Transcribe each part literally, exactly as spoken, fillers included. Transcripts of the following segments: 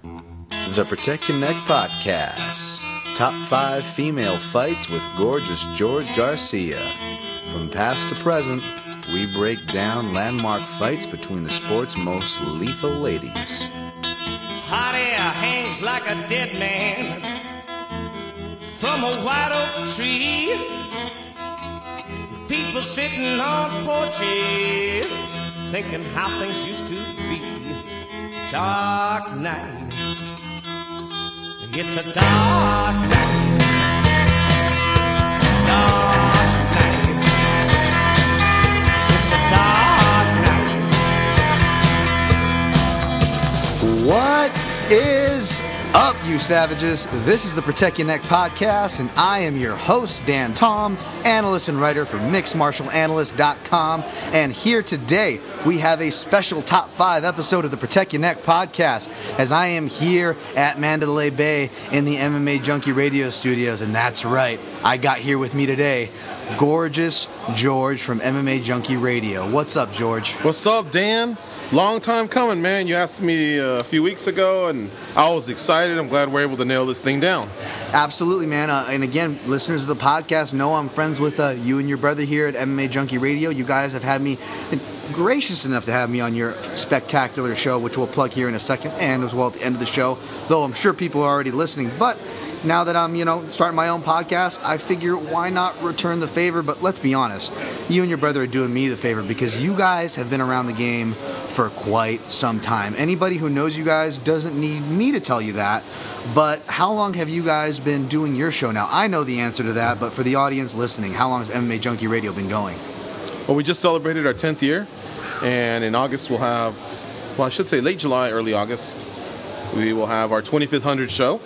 The Protect Your Neck Podcast. Top five female fights with gorgeous George Garcia. From past to present, we break down landmark fights between the sport's most lethal ladies. Hot air hangs like a dead man from a white oak tree. People sitting on porches thinking how things used to be. Dark night. It's a dark night. Dark night. It's a dark night. What is up, you savages? This is the Protect Your Neck Podcast, and I am your host, Dan Tom, analyst and writer for mixed martial analyst dot com. And here today, we have a special top five episode of the Protect Your Neck Podcast, as I am here at Mandalay Bay in the M M A Junkie Radio Studios. And that's right, I got here with me today gorgeous George from M M A Junkie Radio. What's up, George? What's up, Dan? Long time coming, man. You asked me a few weeks ago, and I was excited. I'm glad we're able to nail this thing down. Absolutely, man. Uh, and again, listeners of the podcast know I'm friends with uh, you and your brother here at M M A Junkie Radio. You guys have had me, been gracious enough to have me on your spectacular show, which we'll plug here in a second, and as well at the end of the show, though I'm sure people are already listening. But now that I'm, you know, starting my own podcast, I figure why not return the favor? But let's be honest, you and your brother are doing me the favor because you guys have been around the game for quite some time. Anybody who knows you guys doesn't need me to tell you that. But how long have you guys been doing your show now? I know the answer to that, but for the audience listening, how long has M M A Junkie Radio been going? Well, we just celebrated our tenth year, and in August we'll have, well, I should say late July, early August, we will have our twenty-fifth hundred show.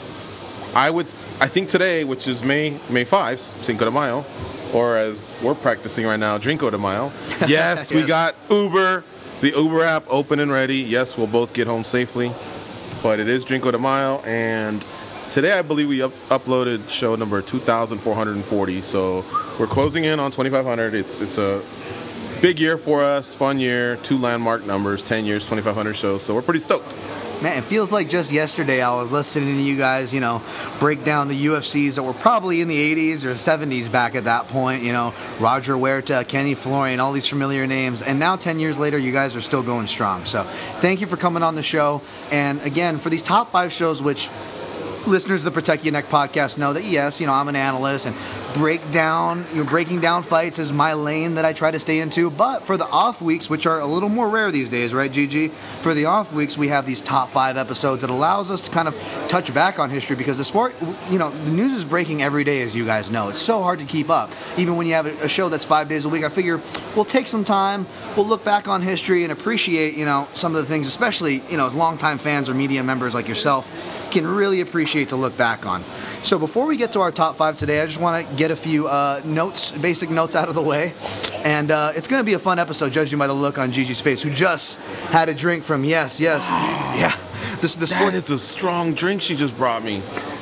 I would, I think today, which is May May fifth, Cinco de Mayo, or as we're practicing right now, Drinko de Mayo. Yes, yes, we got Uber, the Uber app open and ready. Yes, we'll both get home safely, but it is Drinko de Mayo, and today I believe we up- uploaded show number two thousand four hundred forty, so we're closing in on twenty-five hundred. It's it's a big year for us, fun year, two landmark numbers, ten years, twenty-five hundred shows, so we're pretty stoked. Man, it feels like just yesterday I was listening to you guys, you know, break down the U F Cs that were probably in the eighties or seventies back at that point, you know, Roger Huerta, Kenny Florian, all these familiar names. And now ten years later, you guys are still going strong. So thank you for coming on the show. And again, for these top five shows, which listeners of the Protect Your Neck Podcast know that, yes, you know, I'm an analyst, and break down, you know, breaking down fights is my lane that I try to stay into. But for the off weeks, which are a little more rare these days, right, Gigi? For the off weeks, we have these top five episodes that allows us to kind of touch back on history, because the sport, you know, the news is breaking every day, as you guys know. It's so hard to keep up. Even when you have a show that's five days a week, I figure we'll take some time, we'll look back on history and appreciate, you know, some of the things, especially, you know, as longtime fans or media members like yourself can really appreciate to look back on. So before we get to our top five today, I just want to get a few uh, notes, basic notes out of the way. And uh, it's going to be a fun episode, judging by the look on Gigi's face, who just had a drink from, yes, yes, yeah. This, the sport That is a strong drink she just brought me.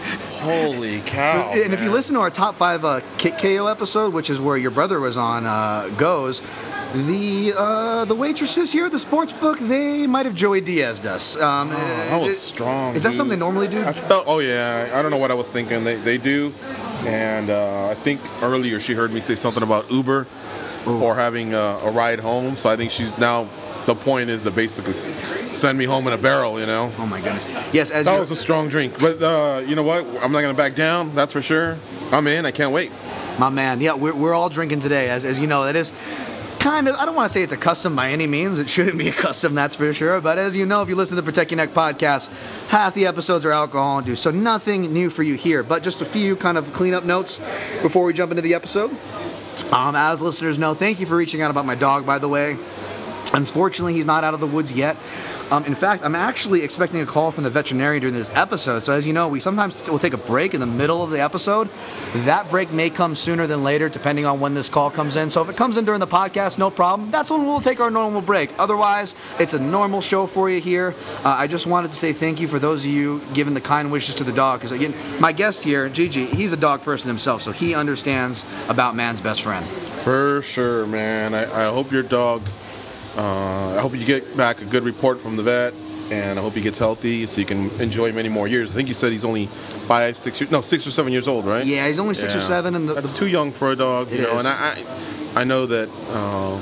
Holy cow. And man. if you listen to our top five uh, Kick K O episode, which is where your brother was on, uh, goes, The uh, the waitresses here at the sports book, they might have Joey Diaz'd us. Um, oh, that was strong. Is that dude. something they normally do? I felt, oh, yeah. I don't know what I was thinking. They they do. And uh, I think earlier she heard me say something about Uber Ooh. or having a, a ride home. So I think she's now, the point is to basically send me home in a barrel, you know? Oh, my goodness. Yes, as That was a strong drink. But uh, you know what? I'm not going to back down. That's for sure. I'm in. I can't wait. My man. Yeah, we're, we're all drinking today. As, as you know, that is kind of, I don't want to say it's a custom by any means. It shouldn't be a custom, that's for sure. But as you know, if you listen to the Protect Your Neck podcast, half the episodes are alcohol induced. So nothing new for you here. But just a few kind of cleanup notes before we jump into the episode. Um, as listeners know, thank you for reaching out about my dog, by the way. Unfortunately, he's not out of the woods yet. Um, in fact, I'm actually expecting a call from the veterinarian during this episode. So as you know, we sometimes will take a break in the middle of the episode. That break may come sooner than later, depending on when this call comes in. So if it comes in during the podcast, no problem. That's when we'll take our normal break. Otherwise, it's a normal show for you here. Uh, I just wanted to say thank you for those of you giving the kind wishes to the dog. Because again, my guest here, Gigi, he's a dog person himself, so he understands about man's best friend. For sure, man. I, I hope your dog... Uh, I hope you get back a good report from the vet. and I hope he gets healthy so he can enjoy many more years. I think you said he's only five, six years, no, six or seven years old, right? Yeah, he's only six yeah. or seven, and the, that's the, too young for a dog, you it know. is. And I, I, I know that. Uh,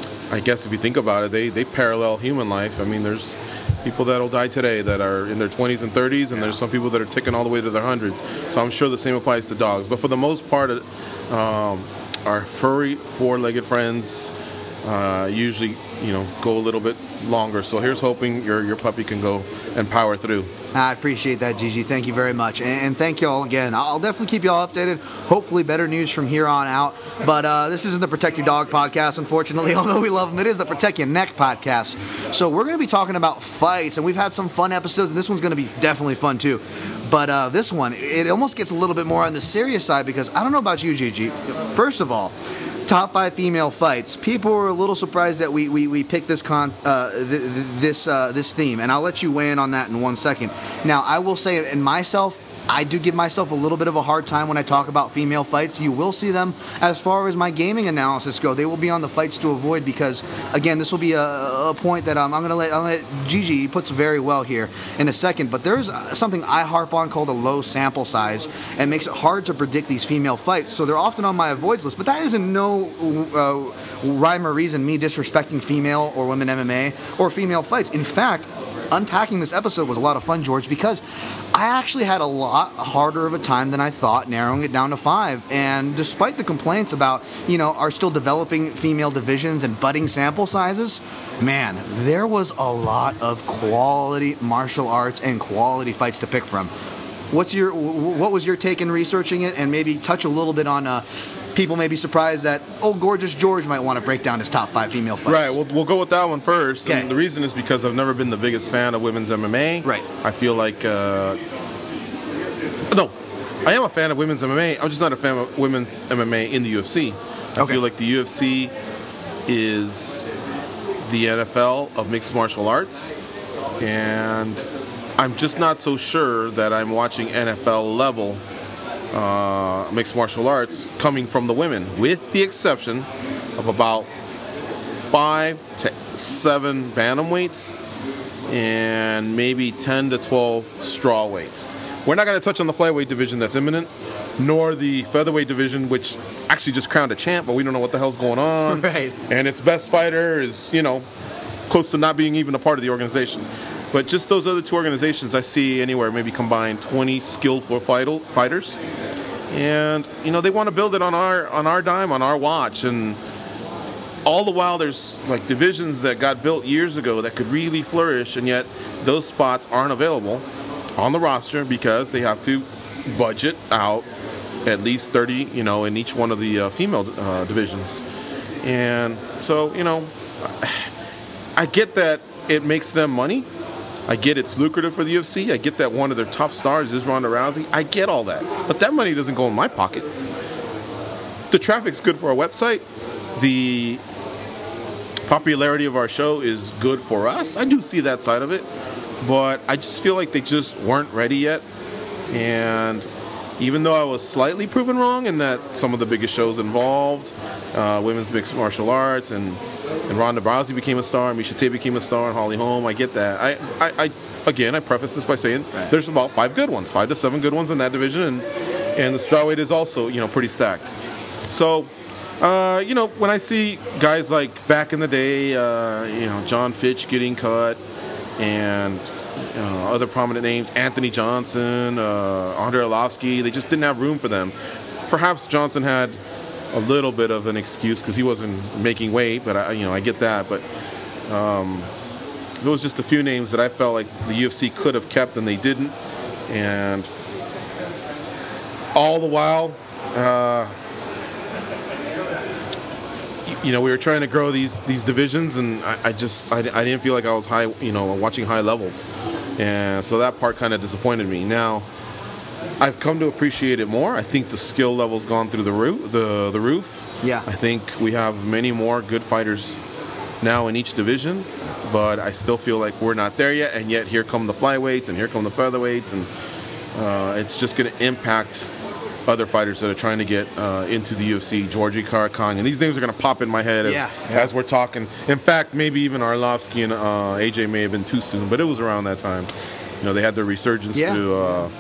I guess if you think about it, they they parallel human life. I mean, there's people that'll die today that are in their twenties and thirties, and yeah. there's some people that are ticking all the way to their hundreds. So I'm sure the same applies to dogs. But for the most part, um, our furry four-legged friends uh, usually, you know, go a little bit longer. So here's hoping your your puppy can go and power through. I appreciate that, Gigi. Thank you very much. And thank you all again. I'll definitely keep you all updated. Hopefully better news from here on out. But uh, this isn't the Protect Your Dog podcast, unfortunately, although we love them. It is the Protect Your Neck podcast. So we're going to be talking about fights, and we've had some fun episodes, and this one's going to be definitely fun too. But uh, this one, it almost gets a little bit more on the serious side because I don't know about you, Gigi. First of all, top five female fights. People were a little surprised that we we, we picked this con uh, th th this uh, this theme, and I'll let you weigh in on that in one second. Now, I will say, in myself, I do give myself a little bit of a hard time when I talk about female fights. You will see them as far as my gaming analysis go. They will be on the fights to avoid because, again, this will be a, a point that um, I'm going to let, let Gigi, he puts very well here in a second. But there's something I harp on called a low sample size and makes it hard to predict these female fights. So they're often on my avoids list. But that isn't no uh, rhyme or reason me disrespecting female or women M M A or female fights. In fact, unpacking this episode was a lot of fun, George, because I actually had a lot harder of a time than I thought narrowing it down to five. And despite the complaints about, you know, our still developing female divisions and budding sample sizes, man, there was a lot of quality martial arts and quality fights to pick from. What's your, what was your take in researching it, and maybe touch a little bit on uh, people may be surprised that, oh, Gorgeous George might want to break down his top five female fights. Right, we'll, we'll go with that one first. Okay. And the reason is because I've never been the biggest fan of women's M M A. Right. I feel like, uh, no, I am a fan of women's M M A. I'm just not a fan of women's M M A in the U F C. I Okay. feel like the U F C is the N F L of mixed martial arts. And I'm just not so sure that I'm watching N F L level uh, mixed martial arts coming from the women, with the exception of about five to seven bantamweights and maybe ten to twelve strawweights. We're not going to touch on the flyweight division that's imminent, nor the featherweight division, which actually just crowned a champ, but we don't know what the hell's going on. Right. And its best fighter is, you know, close to not being even a part of the organization. But just those other two organizations, I see anywhere maybe combined twenty skillful fight- fighters, and you know they want to build it on our on our dime, on our watch, and all the while there's like divisions that got built years ago that could really flourish, and yet those spots aren't available on the roster because they have to budget out at least thirty, you know, in each one of the uh, female uh, divisions, and so you know, I get that it makes them money. I get it's lucrative for the U F C. I get that one of their top stars is Ronda Rousey. I get all that. But that money doesn't go in my pocket. The traffic's good for our website. The popularity of our show is good for us. I do see that side of it. But I just feel like they just weren't ready yet. And even though I was slightly proven wrong in that some of the biggest shows involved, uh, women's mixed martial arts, and And Ronda Rousey became a star, and Miesha Tate became a star, and Holly Holm. I get that. I, I, I again, I preface this by saying right. there's about five good ones, five to seven good ones in that division, and and the strawweight is also, you know, pretty stacked. So, uh, you know, when I see guys like back in the day, uh, you know, John Fitch getting cut, and uh, other prominent names, Anthony Johnson, uh, Andrei Arlovsky, they just didn't have room for them. Perhaps Johnson had a little bit of an excuse because he wasn't making weight, but I, you know, I get that. But um, there was just a few names that I felt like the U F C could have kept and they didn't. And all the while, uh, you know, we were trying to grow these these divisions, and I, I just I, I didn't feel like I was high, you know, watching high levels, and so that part kind of disappointed me. Now, I've come to appreciate it more. I think the skill level's gone through the roof. The, the roof. Yeah. I think we have many more good fighters now in each division, but I still feel like we're not there yet. And yet here come the flyweights, and here come the featherweights, and uh, it's just going to impact other fighters that are trying to get uh, into the U F C, Georgie Karakhanyan. These names are going to pop in my head as, Yeah, yeah. as we're talking. In fact, maybe even Arlovsky and uh, A J may have been too soon, but it was around that time. You know, they had their resurgence Yeah. through uh,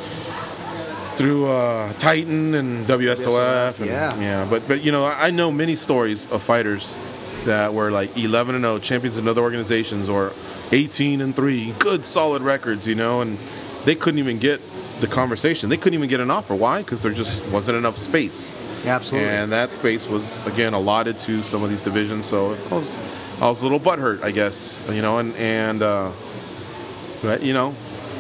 through uh, Titan and W S O F. And, yeah. yeah. But but you know, I I know many stories of fighters that were like eleven and oh, champions in other organizations, or eighteen and three, good solid records, you know, and they couldn't even get the conversation. They couldn't even get an offer. Why? Because there just wasn't enough space. Yeah, absolutely. And that space was, again, allotted to some of these divisions. So I was, I was a little butthurt, I guess, you know, and, and uh, but, you know,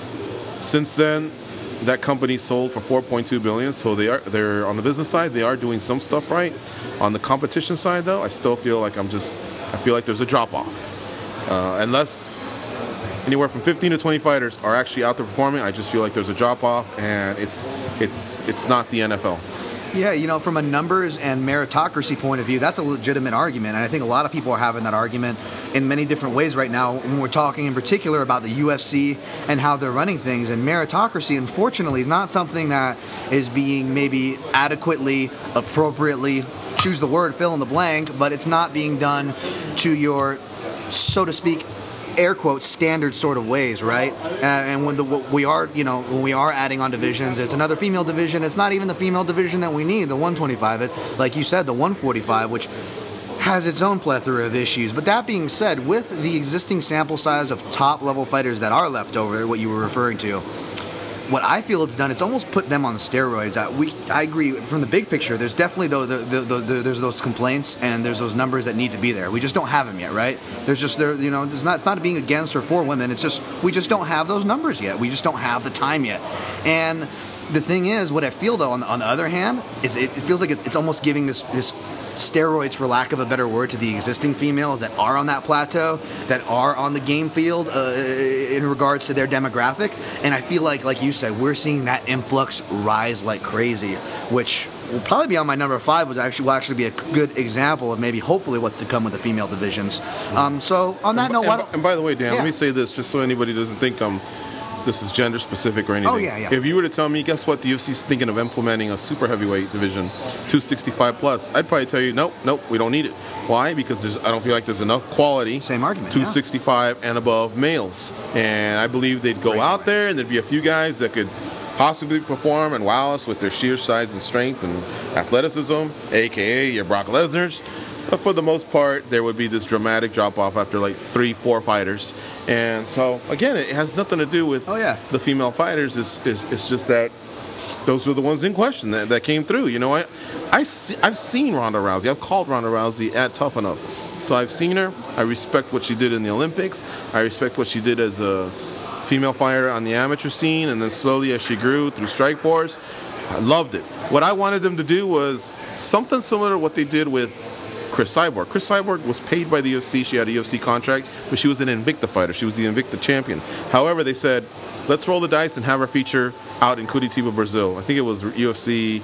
since then, that company sold for four point two billion dollars. So they are, they're on the business side, they are doing some stuff right. On the competition side, though, I still feel like I'm just, I feel like there's a drop-off. Uh, unless anywhere from fifteen to twenty fighters are actually out there performing, I just feel like there's a drop-off, and it's it's it's not the N F L. Yeah, you know, from a numbers and meritocracy point of view, that's a legitimate argument. And I think a lot of people are having that argument in many different ways right now when we're talking in particular about the U F C and how they're running things. And meritocracy, unfortunately, is not something that is being maybe adequately, appropriately, choose the word, fill in the blank, but it's not being done to your, so to speak, air quotes, standard sort of ways, right? Uh, and when the we are, you know, when we are adding on divisions, it's another female division. It's not even the female division that we need, the one twenty-five. It, like you said, the one forty-five, which has its own plethora of issues. But that being said, with the existing sample size of top level fighters that are left over, what you were referring to, what I feel it's done, it's almost put them on steroids. I, we, I agree from the big picture. There's definitely the, the, the, the, the there's those complaints and there's those numbers that need to be there. We just don't have them yet, right? There's just there, you know, it's not it's not being against or for women. It's just we just don't have those numbers yet. We just don't have the time yet. And the thing is, what I feel though, on the, on the other hand, is it, it feels like it's, it's almost giving this this. steroids, for lack of a better word, to the existing females that are on that plateau, that are on the game field uh, in regards to their demographic. And I feel like, like you said, we're seeing that influx rise like crazy, which will probably be on my number five, which actually will actually be a good example of maybe hopefully what's to come with the female divisions. Um, so on that and, note, and, why don't, and by the way, Dan, yeah. let me say this just so anybody doesn't think I'm this is gender specific or anything. Oh, yeah, yeah. If you were to tell me, guess what, the U F C's thinking of implementing a super heavyweight division, two sixty-five plus, I'd probably tell you, nope, nope, we don't need it. Why? Because there's, I don't feel like there's enough quality. Same argument, two sixty-five yeah. and above males. And I believe they'd go right, out right. there and there'd be a few guys that could possibly perform and wow us with their sheer size and strength and athleticism, a k a your Brock Lesnar's. But for the most part, there would be this dramatic drop-off after like three, four fighters. And so, again, it has nothing to do with oh, yeah. the female fighters. It's, it's, it's just that those are the ones in question that, that came through. You know, I, I see, I've seen Ronda Rousey. I've called Ronda Rousey at Tough Enough. So I've seen her. I respect what she did in the Olympics. I respect what she did as a female fighter on the amateur scene. And then slowly as she grew through Strikeforce, I loved it. What I wanted them to do was something similar to what they did with Chris Cyborg. Chris Cyborg was paid by the U F C. She had a U F C contract, but she was an Invicta fighter. She was the Invicta champion. However, they said, let's roll the dice and have her feature out in Curitiba, Brazil. I think it was U F C.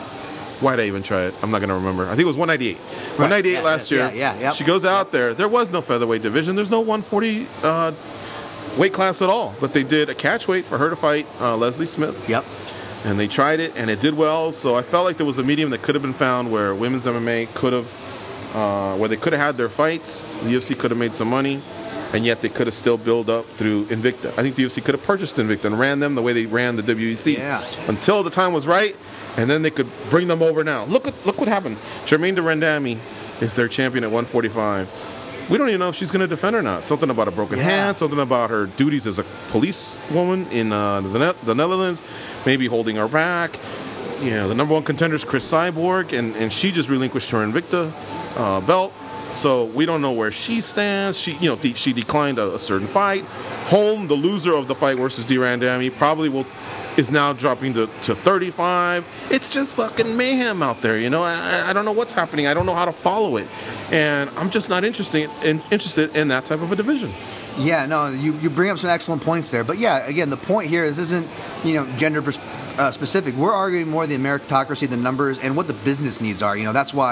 Why'd I even try it? I'm not going to remember. I think it was one ninety-eight. Right. one ninety-eight yeah, last year. Yeah, yeah, yep. She goes out there. There was no featherweight division. There's no one forty uh, weight class at all. But they did a catch weight for her to fight uh, Leslie Smith. Yep. And they tried it, and it did well. So I felt like there was a medium that could have been found where women's M M A could have Uh, where they could have had their fights, the U F C could have made some money, and yet they could have still built up through Invicta. I think the U F C could have purchased Invicta and ran them the way they ran the W E C yeah. until the time was right, and then they could bring them over now. Look at look what happened. Jermaine Durandamy is their champion at one forty-five. We don't even know if she's going to defend or not. Something about a broken yeah. hand, something about her duties as a police woman in uh, the, ne- the Netherlands, maybe holding her back. You know, the number one contender is Chris Cyborg, and, and she just relinquished her Invicta uh, belt. So we don't know where she stands. She, you know, de- she declined a, a certain fight. Holm, the loser of the fight versus Durandamy, probably will is now dropping to, to thirty-five. It's just fucking mayhem out there, you know. I, I don't know what's happening. I don't know how to follow it, and I'm just not interested in interested in that type of a division. Yeah, no, you, you bring up some excellent points there. But yeah, again, the point here is isn't, you know, gender uh, specific. We're arguing more the meritocracy, the numbers, and what the business needs are. You know, that's why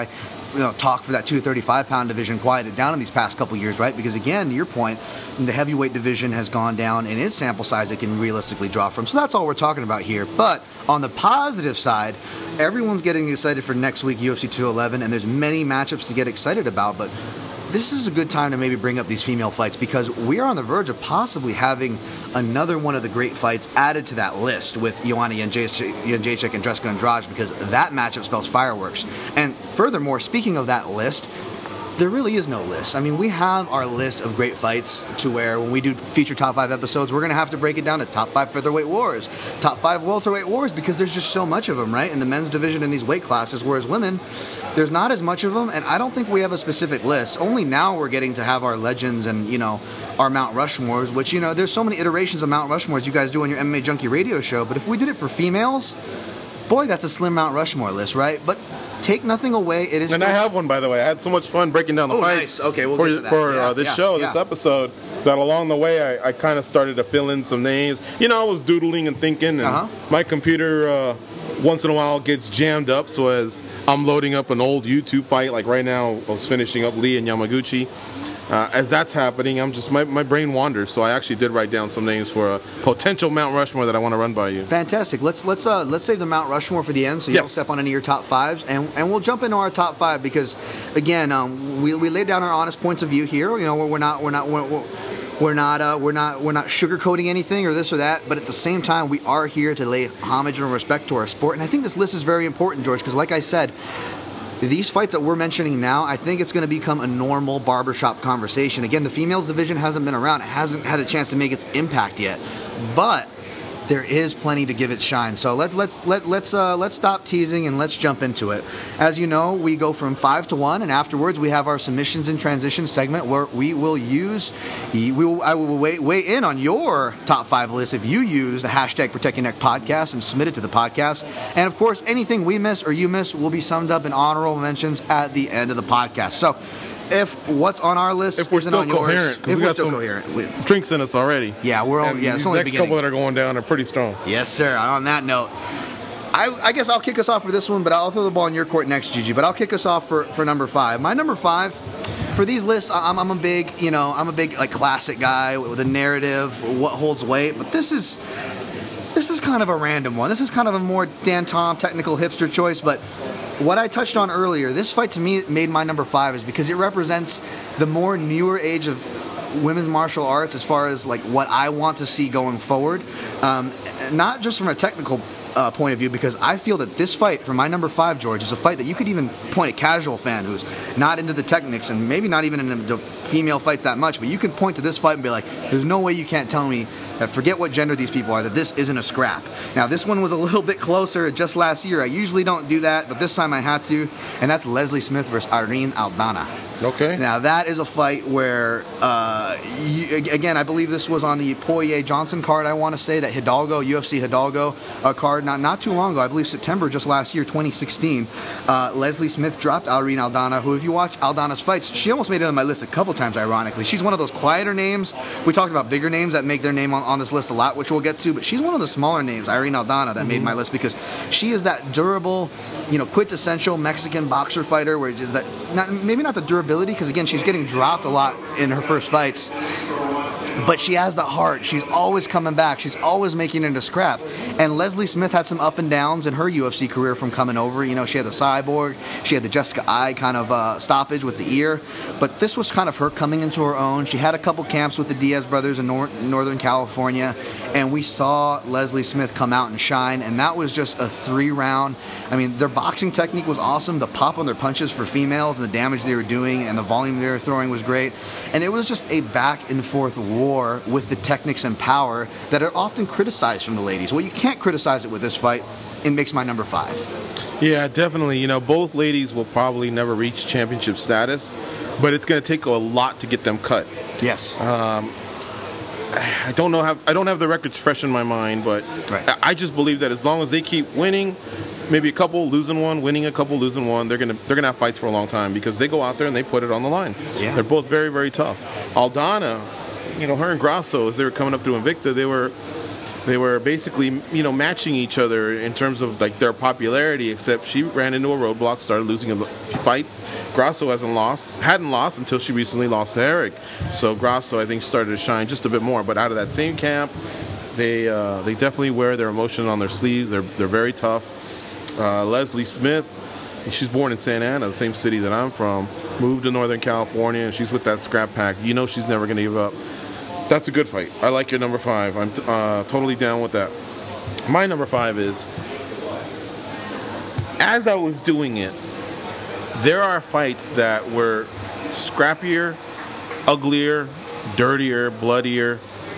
you know, talk for that two thirty-five pound division quieted down in these past couple years, right? Because again, to your point, the heavyweight division has gone down in its sample size it can realistically draw from. So that's all we're talking about here. But on the positive side, everyone's getting excited for next week, U F C two eleven, and there's many matchups to get excited about. But this is a good time to maybe bring up these female fights because we are on the verge of possibly having another one of the great fights added to that list with Joanna Jędrzejczyk and Jessica Andrade, because that matchup spells fireworks. And furthermore, speaking of that list, there really is no list. I mean, we have our list of great fights to where when we do feature top five episodes, we're going to have to break it down to top five featherweight wars, top five welterweight wars, because there's just so much of them, right? In the men's division in these weight classes, whereas women, there's not as much of them, and I don't think we have a specific list. Only now we're getting to have our legends and, you know, our Mount Rushmores, which, you know, there's so many iterations of Mount Rushmores you guys do on your M M A Junkie radio show, but if we did it for females, boy, that's a slim Mount Rushmore list, right? But take nothing away, it is And still... I have one, by the way. I had so much fun breaking down the oh, fights nice. Okay, we'll for, get to that. for yeah, uh, this yeah, show, yeah. this episode, that along the way I, I kind of started to fill in some names. You know, I was doodling and thinking, and Uh-huh. my computer uh, once in a while gets jammed up, so as I'm loading up an old YouTube fight, like right now I was finishing up Lee and Yamaguchi. Uh, as that's happening, I'm just my, my brain wanders. So I actually did write down some names for a potential Mount Rushmore that I want to run by you. Fantastic. Let's let's uh, let's save the Mount Rushmore for the end, so you Yes. don't step on any of your top fives, and and we'll jump into our top five because, again, um, we we laid down our honest points of view here. You know, we're, we're not we're not we're, we're We're not, uh, we're not, we're not sugarcoating anything or this or that. But at the same time, we are here to lay homage and respect to our sport. And I think this list is very important, George, because like I said, these fights that we're mentioning now, I think it's going to become a normal barbershop conversation. Again, the females division hasn't been around; it hasn't had a chance to make its impact yet. But there is plenty to give it shine. So let's let's let let's uh, let's stop teasing and let's jump into it. As you know, we go from five to one, and afterwards we have our submissions and transitions segment where we will use we will I will weigh, weigh in on your top five list if you use the hashtag Protect Your Neck podcast and submit it to the podcast. And of course, anything we miss or you miss will be summed up in honorable mentions at the end of the podcast. So if what's on our list If we're isn't still on yours, coherent, if because we we're got still some coherent, we, drinks in us already. yeah, we're all, And yeah. It's these only the next beginning. couple that are going down are pretty strong. Yes, sir. On that note, I, I guess I'll kick us off for this one, but I'll throw the ball in your court next, Gigi. But I'll kick us off for, for number five. My number five for these lists, I'm, I'm a big, you know, I'm a big like classic guy with a narrative, what holds weight. But this is this is kind of a random one. This is kind of a more Dan Tom technical hipster choice, but. What I touched on earlier, this fight to me made my number five is because it represents the more newer age of women's martial arts as far as like what I want to see going forward. Um, not just from a technical uh, point of view, because I feel that this fight, for my number five, George, is a fight that you could even point a casual fan who's not into the techniques and maybe not even into female fights that much, but you can point to this fight and be like, there's no way you can't tell me that forget what gender these people are, that this isn't a scrap. Now, this one was a little bit closer just last year. I usually don't do that, but this time I had to, and that's Leslie Smith versus Irene Aldana. Okay. Now, that is a fight where, uh, you, again, I believe this was on the Poirier-Johnson card, I want to say, that Hidalgo, U F C Hidalgo uh, card, not not too long ago, I believe September just last year, twenty sixteen. Uh, Leslie Smith dropped Irene Aldana, who, if you watch Aldana's fights, she almost made it on my list a couple times, ironically. She's one of those quieter names. We talked about bigger names that make their name on, on this list a lot, which we'll get to, but she's one of the smaller names, Irene Aldana, that mm-hmm. made my list because she is that durable, you know, quintessential Mexican boxer fighter, where is that, not, maybe not the durability, because again, she's getting dropped a lot in her first fights, but she has the heart. She's always coming back. She's always making it a scrap. And Leslie Smith had some up and downs in her U F C career from coming over. You know, she had the Cyborg, she had the Jessica Ai kind of uh, stoppage with the ear, but this was kind of her coming into her own. She had a couple camps with the Diaz brothers in nor- Northern California, and we saw Leslie Smith come out and shine, and that was just a three-round. I mean, their boxing technique was awesome. The pop on their punches for females and the damage they were doing and the volume they were throwing was great. And it was just a back-and-forth war with the techniques and power that are often criticized from the ladies. Well, you can't criticize it with this fight. It makes my number five. Yeah, definitely. You know, both ladies will probably never reach championship status, but it's going to take a lot to get them cut. Yes. Um, I don't know. Have I don't have the records fresh in my mind, but right. I just believe that as long as they keep winning, maybe a couple losing one, winning a couple losing one, they're gonna they're gonna have fights for a long time because they go out there and they put it on the line. Yeah. They're both very very tough. Aldana, you know, her and Grasso, as they were coming up through Invicta, they were They were basically, you know, matching each other in terms of like their popularity. Except she ran into a roadblock, started losing a few fights. Grasso hasn't lost, hadn't lost until she recently lost to Eric. So Grasso, I think, started to shine just a bit more. But out of that same camp, they uh, they definitely wear their emotion on their sleeves. They're they're very tough. Uh, Leslie Smith, she's born in Santa Ana, the same city that I'm from. Moved to Northern California, and she's with that scrap pack. You know she's never going to give up. That's a good fight. I like your number five. I'm t- uh, totally down with that. My number five is, as I was doing it, there are fights that were scrappier, uglier, dirtier, bloodier.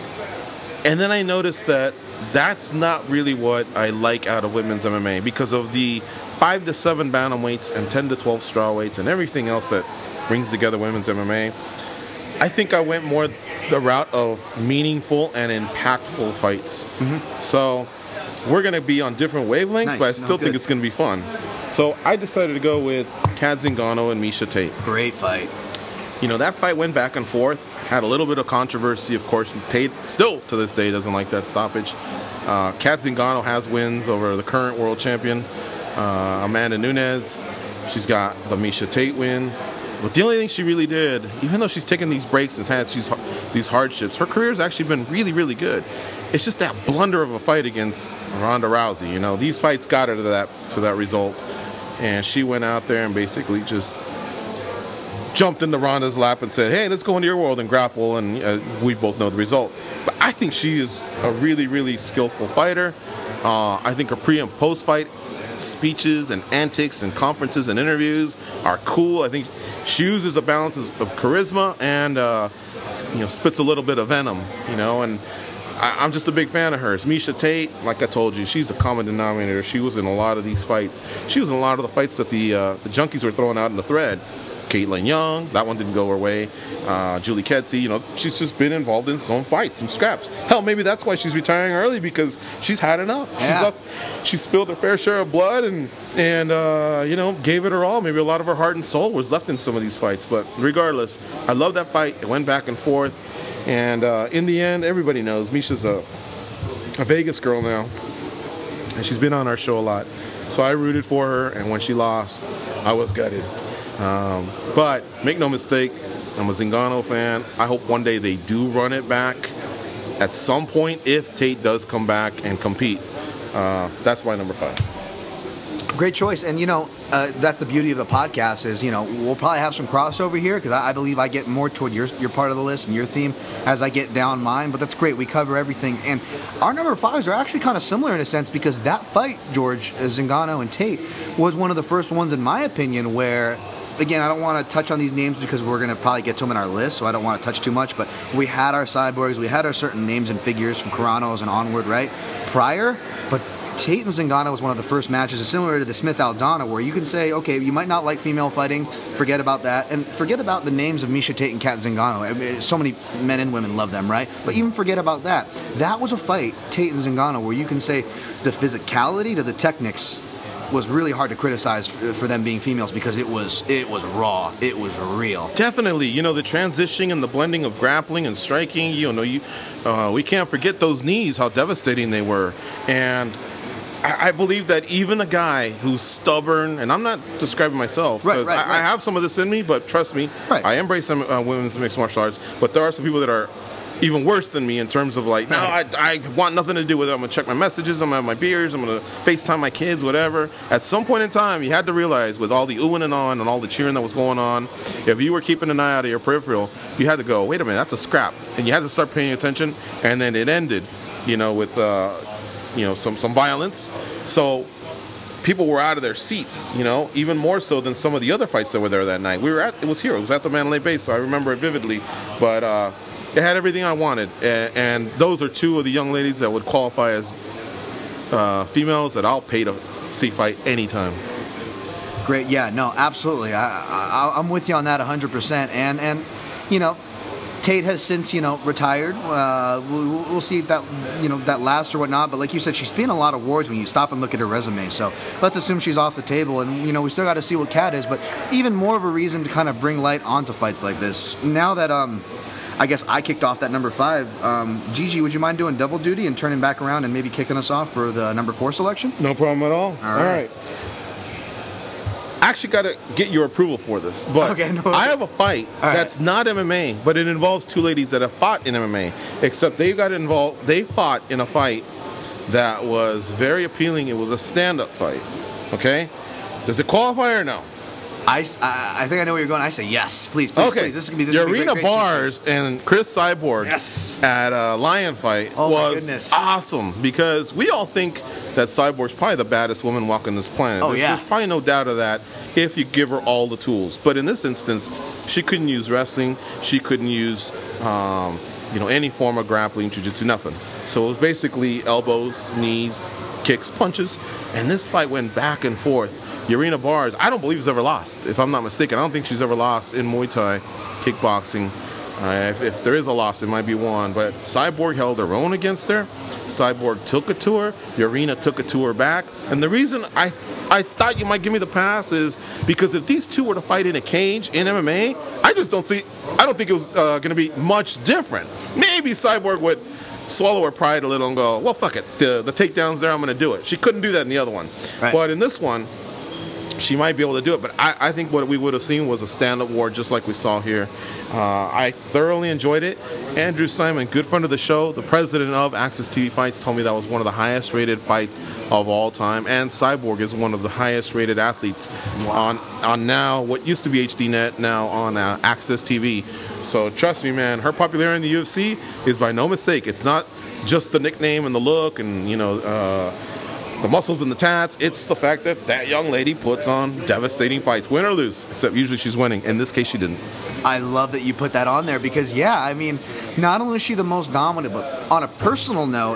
And then I noticed that that's not really what I like out of women's M M A because of the five to seven bantamweights and ten to twelve strawweights and everything else that brings together women's M M A. I think I went more the route of meaningful and impactful fights. Mm-hmm. So we're going to be on different wavelengths, nice. but I still no, think it's going to be fun. So I decided to go with Kat Zingano and Miesha Tate. Great fight. You know, that fight went back and forth, had a little bit of controversy. Of course, Tate still to this day doesn't like that stoppage. Uh, Kat Zingano has wins over the current world champion, uh, Amanda Nunes. She's got the Miesha Tate win. But the only thing she really did, even though she's taken these breaks and had these, these hardships, her career's actually been really, really good. It's just that blunder of a fight against Ronda Rousey. You know, these fights got her to that to that result, and she went out there and basically just jumped into Ronda's lap and said, "Hey, let's go into your world and grapple." And uh, we both know the result. But I think she is a really, really skillful fighter. Uh, I think her pre and post fight speeches and antics and conferences and interviews are cool. I think she uses a balance of, of charisma and uh, you know, spits a little bit of venom, you know, and I, I'm just a big fan of hers. Miesha Tate, like I told you, she's a common denominator. She was in a lot of these fights. She was in a lot of the fights that the uh, the junkies were throwing out in the thread. Caitlin Young, that one didn't go her way. Uh, Julie Kedzie, you know, she's just been involved in some fights, some scraps. Hell, maybe that's why she's retiring early, because she's had enough. Yeah. She's left, she spilled her fair share of blood and, and uh, you know, gave it her all. Maybe a lot of her heart and soul was left in some of these fights. But regardless, I love that fight. It went back and forth. And uh, in the end, everybody knows Miesha's a, a Vegas girl now. And she's been on our show a lot. So I rooted for her, and when she lost, I was gutted. Um, but make no mistake, I'm a Zingano fan. I hope one day they do run it back at some point if Tate does come back and compete. Uh, that's my number five. Great choice. And, you know, uh, that's the beauty of the podcast is, you know, we'll probably have some crossover here because I, I believe I get more toward your, your part of the list and your theme as I get down mine. But that's great. We cover everything. And our number fives are actually kind of similar in a sense because that fight, George, uh, Zingano and Tate, was one of the first ones, in my opinion, where... Again, I don't want to touch on these names because we're going to probably get to them in our list, so I don't want to touch too much. But we had our cyborgs, we had our certain names and figures from Carranos and onward, right? Prior, but Tate and Zingano was one of the first matches, similar to the Smith-Aldana, where you can say, okay, you might not like female fighting, forget about that, and forget about the names of Miesha Tate and Kat Zingano. I mean, so many men and women love them, right? But even forget about that. That was a fight, Tate and Zingano, where you can say the physicality to the techniques was really hard to criticize for, for them being females because it was it was raw, it was real. Definitely, you know, the transition and the blending of grappling and striking. You know, you uh, we can't forget those knees, how devastating they were, and I, I believe that even a guy who's stubborn, and I'm not describing myself because right, right, I, right. I have some of this in me, but trust me, right. I embrace some uh, women's mixed martial arts, but there are some people that are even worse than me in terms of like, no, I, I want nothing to do with it. I'm going to check my messages. I'm going to have my beers. I'm going to FaceTime my kids, whatever. At some point in time, you had to realize with all the oohing and on and all the cheering that was going on, if you were keeping an eye out of your peripheral, you had to go, wait a minute, that's a scrap. And you had to start paying attention. And then it ended, you know, with, uh, you know, some, some violence. So people were out of their seats, you know, even more so than some of the other fights that were there that night. We were at, it was here. It was at the Mandalay Bay, so I remember it vividly. But, uh, it had everything I wanted, and, and those are two of the young ladies that would qualify as uh, females that I'll pay to see fight anytime. Great, yeah, no, absolutely. I, I, I'm with you on that one hundred percent. And, and you know, Tate has since, you know, retired. Uh, we'll, we'll see if that, you know, that lasts or whatnot. But like you said, she's been in a lot of wars when you stop and look at her resume. So let's assume she's off the table. And, you know, we still got to see what Kat is. But even more of a reason to kind of bring light onto fights like this. Now that, um... I guess I kicked off that number five. Um, Gigi, would you mind doing double duty and turning back around and maybe kicking us off for the number four selection? No problem at all. All right. All right. I actually got to get your approval for this, but Okay, no, I have a fight right. that's not M M A, but it involves two ladies that have fought in M M A. Except they got involved. They fought in a fight that was very appealing. It was a stand-up fight. Okay, does it qualify or no? I, I, I think I know where you're going. I say yes. Please, please, Okay. please. This is going to be this is gonna be Yarina great, great Bars and Chris Cyborg Yes. at a Lion fight Oh, my was goodness. awesome because we all think that Cyborg's probably the baddest woman walking this planet. Oh, there's, yeah. there's probably no doubt of that if you give her all the tools. But in this instance, she couldn't use wrestling. She couldn't use um, you know, any form of grappling, jiu-jitsu, nothing. So it was basically elbows, knees, kicks, punches. And this fight went back and forth. Yarina Bars, I don't believe has ever lost, if I'm not mistaken. I don't think she's ever lost in Muay Thai, kickboxing. Uh, if, if there is a loss, it might be one. But Cyborg held her own against her. Cyborg took it to her. Yarina took it to her back. And the reason I I thought you might give me the pass is because if these two were to fight in a cage in M M A, I just don't see. I don't think it was uh, going to be much different. Maybe Cyborg would swallow her pride a little and go, well, fuck it. The the takedown's there. I'm going to do it. She couldn't do that in the other one. Right. But in this one, she might be able to do it, but I, I think what we would have seen was a stand-up war just like we saw here. Uh, I thoroughly enjoyed it. Andrew Simon, good friend of the show, the president of Access T V Fights, told me that was one of the highest-rated fights of all time, and Cyborg is one of the highest-rated athletes on on now what used to be H D net, now on uh, Access T V. So trust me, man, her popularity in the U F C is by no mistake. It's not just the nickname and the look and, you know, uh, the muscles and the tats. It's the fact that that young lady puts on devastating fights, win or lose, except usually she's winning. In this case, she didn't. I love that you put that on there because, yeah, I mean, not only is she the most dominant, but on a personal note,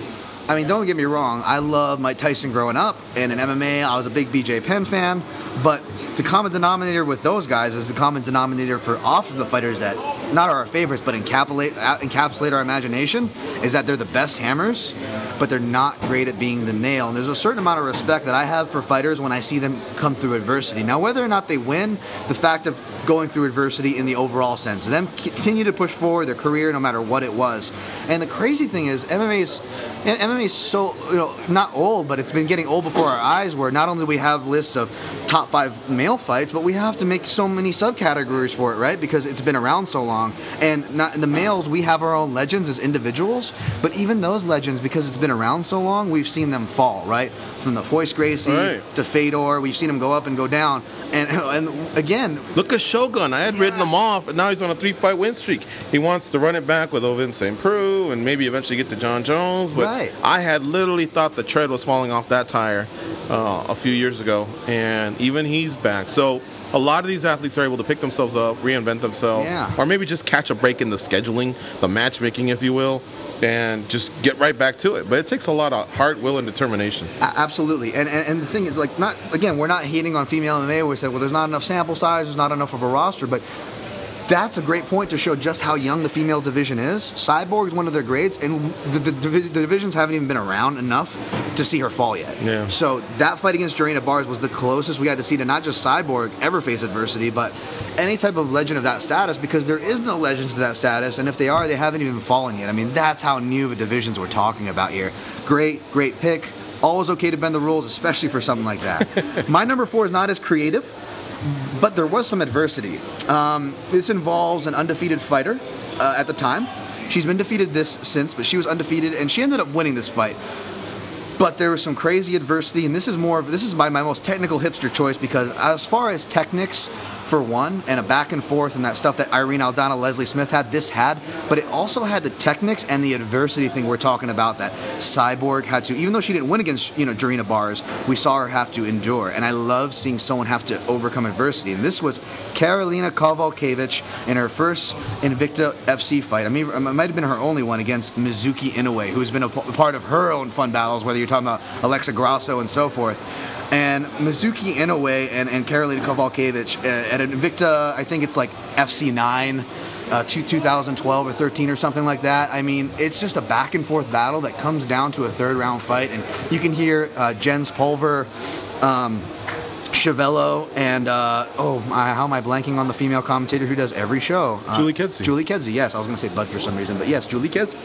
I mean, don't get me wrong, I love Mike Tyson growing up, and in M M A, I was a big B J Penn fan, but the common denominator with those guys is the common denominator for often the fighters that not are our favorites, but encapsulate, encapsulate our imagination, is that they're the best hammers, but they're not great at being the nail. And there's a certain amount of respect that I have for fighters when I see them come through adversity. Now, whether or not they win, the fact of going through adversity in the overall sense, them continue to push forward their career no matter what it was. And the crazy thing is, M M A is M M A is so, you know, not old, but it's been getting old before our eyes, where not only do we have lists of top five male fights, but we have to make so many subcategories for it, right? Because it's been around so long. And not in the males, we have our own legends as individuals, but even those legends, because it's been around so long, we've seen them fall, right? From the Royce Gracie right. to Fedor, we've seen them go up and go down. And and again, look at Shogun. I had yes. written him off, and now he's on a three-fight win streak. He wants to run it back with Ovin Saint Preux and maybe eventually get to John Jones. But right. I had literally thought the tread was falling off that tire uh, a few years ago, and even he's back. So a lot of these athletes are able to pick themselves up, reinvent themselves, yeah. or maybe just catch a break in the scheduling, the matchmaking, if you will, and just get right back to it. But it takes a lot of heart, will, and determination. A- absolutely. And, and and the thing is, like, not again, we're not hating on female M M A. We say, well, there's not enough sample size, there's not enough of a roster, but that's a great point to show just how young the female division is. Cyborg is one of their grades, and the, the, the divisions haven't even been around enough to see her fall yet. Yeah. So that fight against Jarina Bars was the closest we had to see to not just Cyborg ever face adversity, but any type of legend of that status, because there is no legends to that status, and if they are, they haven't even fallen yet. I mean, that's how new of divisions we're talking about here. Great, great pick. Always okay to bend the rules, especially for something like that. My number four is not as creative, but there was some adversity. Um, this involves an undefeated fighter uh, at the time. She's been defeated this since, but she was undefeated, and she ended up winning this fight. But there was some crazy adversity, and this is more of this is my, my most technical hipster choice, because as far as techniques, for one, and a back and forth and that stuff that Irene Aldana, Leslie Smith had, this had, but it also had the techniques and the adversity thing we're talking about that Cyborg had to, even though she didn't win against, you know, Jarina Bars, we saw her have to endure, and I love seeing someone have to overcome adversity, and this was Karolina Kowalkiewicz in her first Invicta F C fight. I mean, it might have been her only one against Mizuki Inoue, who's been a p- part of her own fun battles, whether you're talking about Alexa Grasso and so forth. And Mizuki Inoue and, and Karolina Kowalkiewicz uh, at Invicta, I think it's like F C nine, uh, two thousand twelve or thirteen or something like that. I mean, it's just a back and forth battle that comes down to a third round fight, and you can hear uh, Jens Pulver um, Chevello and uh, oh, my, how am I blanking on the female commentator who does every show? Uh, Julie Kedzie. Julie Kedzie, yes. I was going to say Bud for some reason, but yes, Julie Kedzie.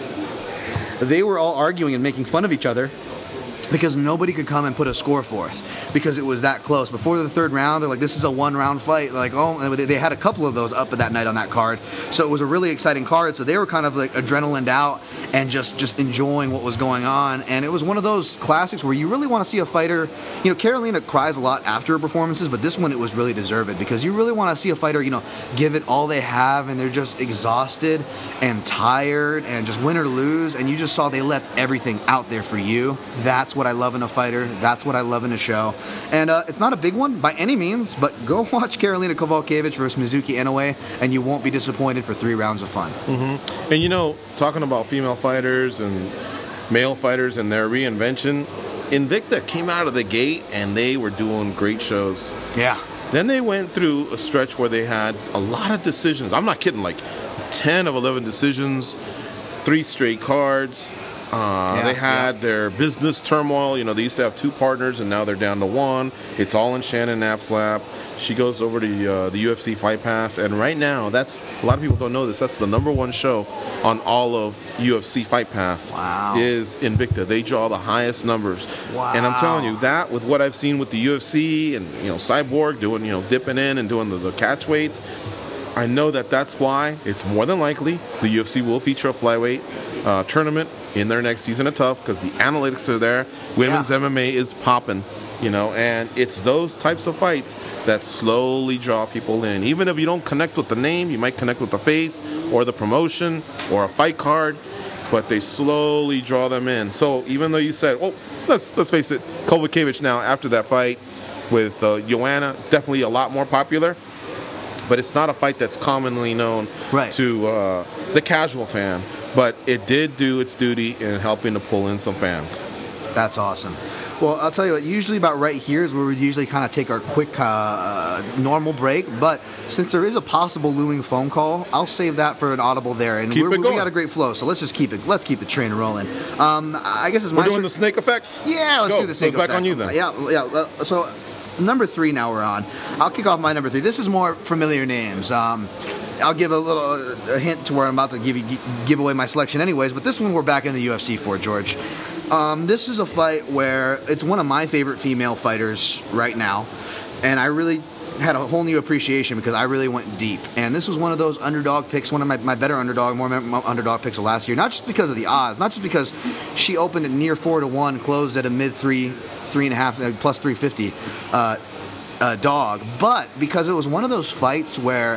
They were all arguing and making fun of each other because nobody could come and put a score forth because it was that close. Before the third round, they're like, this is a one-round fight. They're like, oh, and they they had a couple of those up that night on that card. So it was a really exciting card. So they were kind of like adrenalined out and just, just enjoying what was going on. And it was one of those classics where you really want to see a fighter. You know, Carolina cries a lot after her performances, but this one it was really deserved because you really want to see a fighter, you know, give it all they have and they're just exhausted and tired and just win or lose. And you just saw they left everything out there for you. That's what I love in a fighter. That's what I love in a show. And uh, it's not a big one by any means, but go watch Karolina Kowalkiewicz versus Mizuki Inoue, and you won't be disappointed for three rounds of fun. Mm-hmm. And you know, talking about female fighters and male fighters and their reinvention, Invicta came out of the gate and they were doing great shows. Yeah. Then they went through a stretch where they had a lot of decisions. I'm not kidding, like ten of eleven decisions, three straight cards. Uh, Yeah, they had yeah. their business turmoil. You know, they used to have two partners, and now they're down to one. It's all in Shannon Knapp's lap. She goes over to uh, the U F C Fight Pass, and right now, that's a lot of people don't know this. That's the number one show on all of U F C Fight Pass. Wow. Is Invicta. They draw the highest numbers. Wow. And I'm telling you that with what I've seen with the U F C and you know Cyborg doing you know dipping in and doing the, the catch weights. I know that that's why it's more than likely the U F C will feature a flyweight uh, tournament in their next season of Tough because the analytics are there. Women's Yeah. M M A is popping, you know, and it's those types of fights that slowly draw people in. Even if you don't connect with the name, you might connect with the face or the promotion or a fight card, but they slowly draw them in. So even though you said, oh, let's let's face it, Kowalkiewicz now after that fight with uh, Joanna, definitely a lot more popular. But it's not a fight that's commonly known Right. to uh, the casual fan. But it did do its duty in helping to pull in some fans. That's awesome. Well, I'll tell you what, usually about right here is where we usually kind of take our quick uh, normal break. But since there is a possible looming phone call, I'll save that for an audible there. And Keep we're, it we going. got a great flow, so let's just keep it. Let's keep the train rolling. Um, I guess it's my We're doing sur- the snake effect? Yeah, let's Go. do the So snake it's back effect. on you then. Yeah, yeah. uh, So number three now we're on. I'll kick off my number three. This is more familiar names. Um, I'll give a little a hint to where I'm about to give you give away my selection anyways, but this one we're back in the U F C for, George. Um, this is a fight where it's one of my favorite female fighters right now, and I really had a whole new appreciation because I really went deep. And this was one of those underdog picks, one of my, my better underdog, more my underdog picks of last year. Not just because of the odds, not just because she opened at near four to one, closed at a mid three, three and a half, uh, plus three fifty uh, uh, dog, but because it was one of those fights where.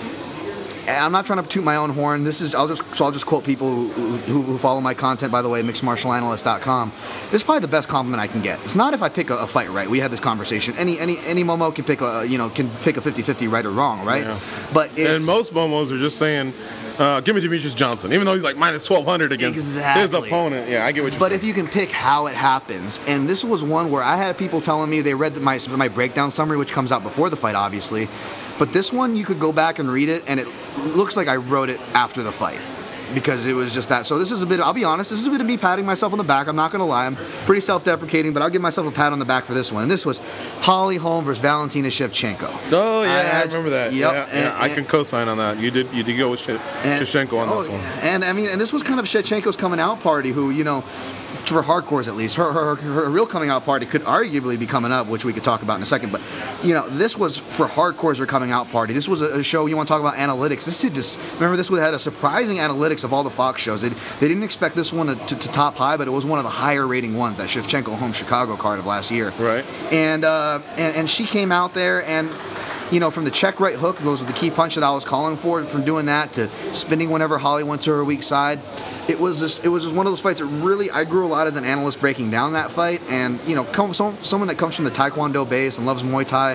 And I'm not trying to toot my own horn. This is I'll just so I'll just quote people who, who, who follow my content. By the way, mixed martial analyst dot com. This is probably the best compliment I can get. It's not if I pick a, a fight right. We had this conversation. Any any any Momo can pick a you know can pick a fifty-fifty right or wrong, right? Yeah. But it's, And most momos are just saying, uh, give me Demetrius Johnson, even though he's like minus twelve hundred against Exactly. his opponent. Yeah, I get what you're But saying. if you can pick how it happens, and this was one where I had people telling me they read the, my my breakdown summary, which comes out before the fight, obviously. But this one, you could go back and read it, and it looks like I wrote it after the fight because it was just that. So this is a bit. I'll be honest. This is a bit of me patting myself on the back. I'm not going to lie. I'm pretty self-deprecating, but I'll give myself a pat on the back for this one. And this was Holly Holm versus Valentina Shevchenko. Oh yeah, I, had- remember that. Yep. Yeah, and- yeah, I and- can co-sign on that. You did. You did go with Sh- And- Shevchenko on oh, this one. And I mean, and this was kind of Shevchenko's coming out party, who you know, for hardcores at least, her, her her real coming out party could arguably be coming up, which we could talk about in a second. But you know, this was for hardcores her coming out party. This was a, a show you want to talk about analytics. This did just remember this had a surprising analytics of all the Fox shows. They, they didn't expect this one to, to, to top high, but it was one of the higher rating ones. That Shevchenko home Chicago card of last year. Right. And uh, and and she came out there and. You know, from the check right hook, those were the key punch that I was calling for. From doing that to spinning whenever Holly went to her weak side, it was just it was just one of those fights that really I grew a lot as an analyst breaking down that fight. And you know, come, some, someone that comes from the Taekwondo base and loves Muay Thai,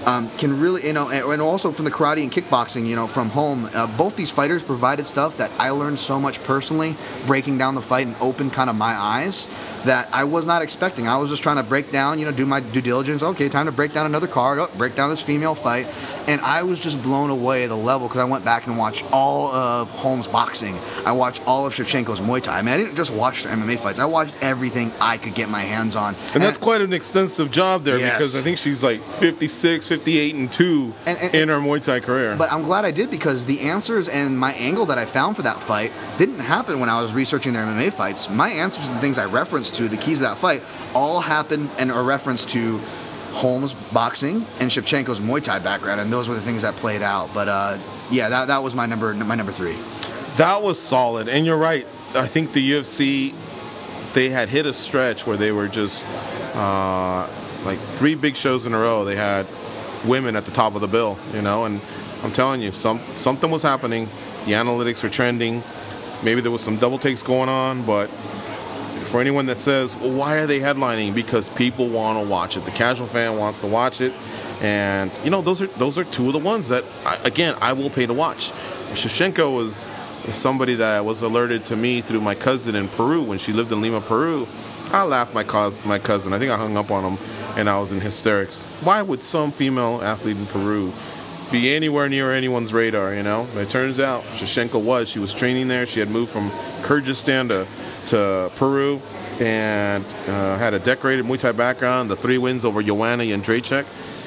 um, can really, you know, and, and also from the karate and kickboxing, you know, from home, uh, both these fighters provided stuff that I learned so much personally, breaking down the fight and opened kind of my eyes that I was not expecting. I was just trying to break down, you know, do my due diligence. Okay, time to break down another card, oh, break down this female fight. And I was just blown away at the level because I went back and watched all of Holmes' boxing. I watched all of Shevchenko's Muay Thai. I mean, I didn't just watch the M M A fights. I watched everything I could get my hands on. And, and that's quite an extensive job there yes. because I think she's like fifty-six, fifty-eight, and two and, and, in her Muay Thai career. But I'm glad I did because the answers and my angle that I found for that fight didn't happen when I was researching their M M A fights. My answers and things I referenced to, the keys to that fight, all happened and are referenced to Holmes' boxing and Shevchenko's Muay Thai background, and those were the things that played out. But uh, yeah, that that was my number my number three. That was solid, and you're right. I think the U F C, they had hit a stretch where they were just uh, like three big shows in a row. They had women at the top of the bill, you know. And I'm telling you, some something was happening. The analytics were trending. Maybe there was some double takes going on, but for anyone that says, well, why are they headlining? Because people want to watch it. The casual fan wants to watch it. And, you know, those are those are two of the ones that, I, again, I will pay to watch. Shevchenko was, was somebody that was alerted to me through my cousin in Peru. When she lived in Lima, Peru, I laughed my, cause, my cousin. I think I hung up on him, and I was in hysterics. Why would some female athlete in Peru be anywhere near anyone's radar, you know? But it turns out Shevchenko was. She was training there. She had moved from Kyrgyzstan to to Peru and uh, had a decorated Muay Thai background, the three wins over Joanna Jędrzejczyk,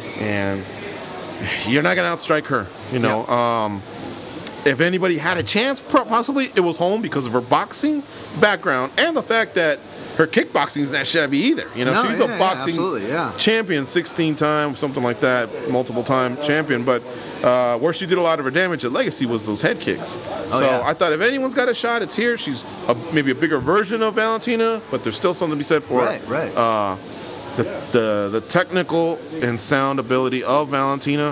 and you're not going to outstrike her, you know. Yeah. Um, if anybody had a chance, possibly it was Holm because of her boxing background and the fact that her kickboxing is not shabby either. You know, no, she's yeah, a boxing yeah, yeah. champion, sixteen time, something like that, multiple time champion. But uh, where she did a lot of her damage at Legacy was those head kicks. Oh, so yeah. I thought if anyone's got a shot, it's here. She's a, maybe a bigger version of Valentina, but there's still something to be said for right, right. Uh, the, the the technical and sound ability of Valentina.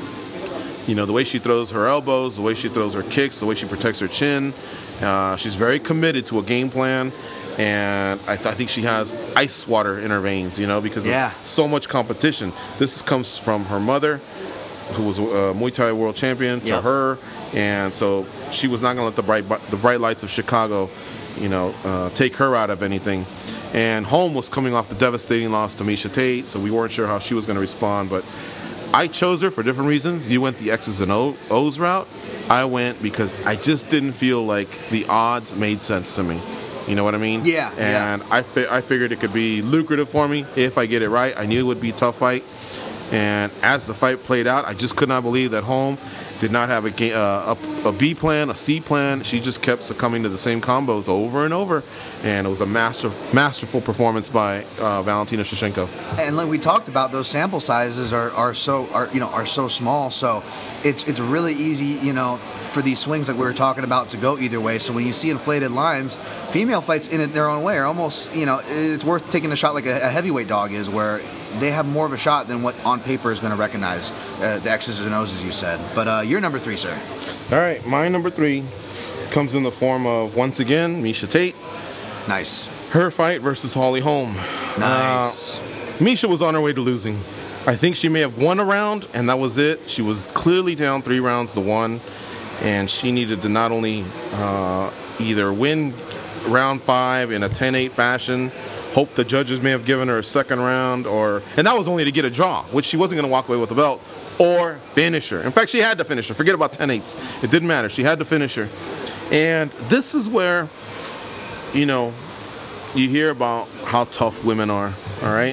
You know, the way she throws her elbows, the way she throws her kicks, the way she protects her chin. Uh, she's very committed to a game plan. And I, th- I think she has ice water in her veins, you know, because yeah. of so much competition. This comes from her mother, who was a Muay Thai world champion, to yep. her. And so she was not going to let the bright the bright lights of Chicago, you know, uh, take her out of anything. And Holm was coming off the devastating loss to Miesha Tate, so we weren't sure how she was going to respond. But I chose her for different reasons. You went the X's and O's route. I went because I just didn't feel like the odds made sense to me. You know what I mean? Yeah. And yeah. I, fi- I figured it could be lucrative for me if I get it right. I knew it would be a tough fight. And as the fight played out, I just could not believe that Holm did not have a, ga- uh, a, a B plan, a C plan. She just kept succumbing to the same combos over and over. And it was a master, masterful performance by uh, Valentina Shevchenko. And like we talked about, those sample sizes are, are so are you know are so small. So it's it's really easy, you know, for these swings like we were talking about to go either way. So when you see inflated lines, female fights in it their own way are almost, you know, it's worth taking a shot like a, a heavyweight dog is, where they have more of a shot than what on paper is going to recognize uh, the X's and O's, as you said. But uh, you're number three, sir. All right, my number three comes in the form of, once again, Miesha Tate. Nice. Her fight versus Holly Holm. Nice. Uh, Miesha was on her way to losing. I think she may have won a round, and that was it. She was clearly down three rounds to one, and she needed to not only uh, either win round five in a ten eight fashion, hope the judges may have given her a second round, or and that was only to get a draw, which she wasn't going to walk away with the belt, or finish her. In fact, she had to finish her. Forget about ten eights. It didn't matter. She had to finish her. And this is where, you know, you hear about how tough women are, all right?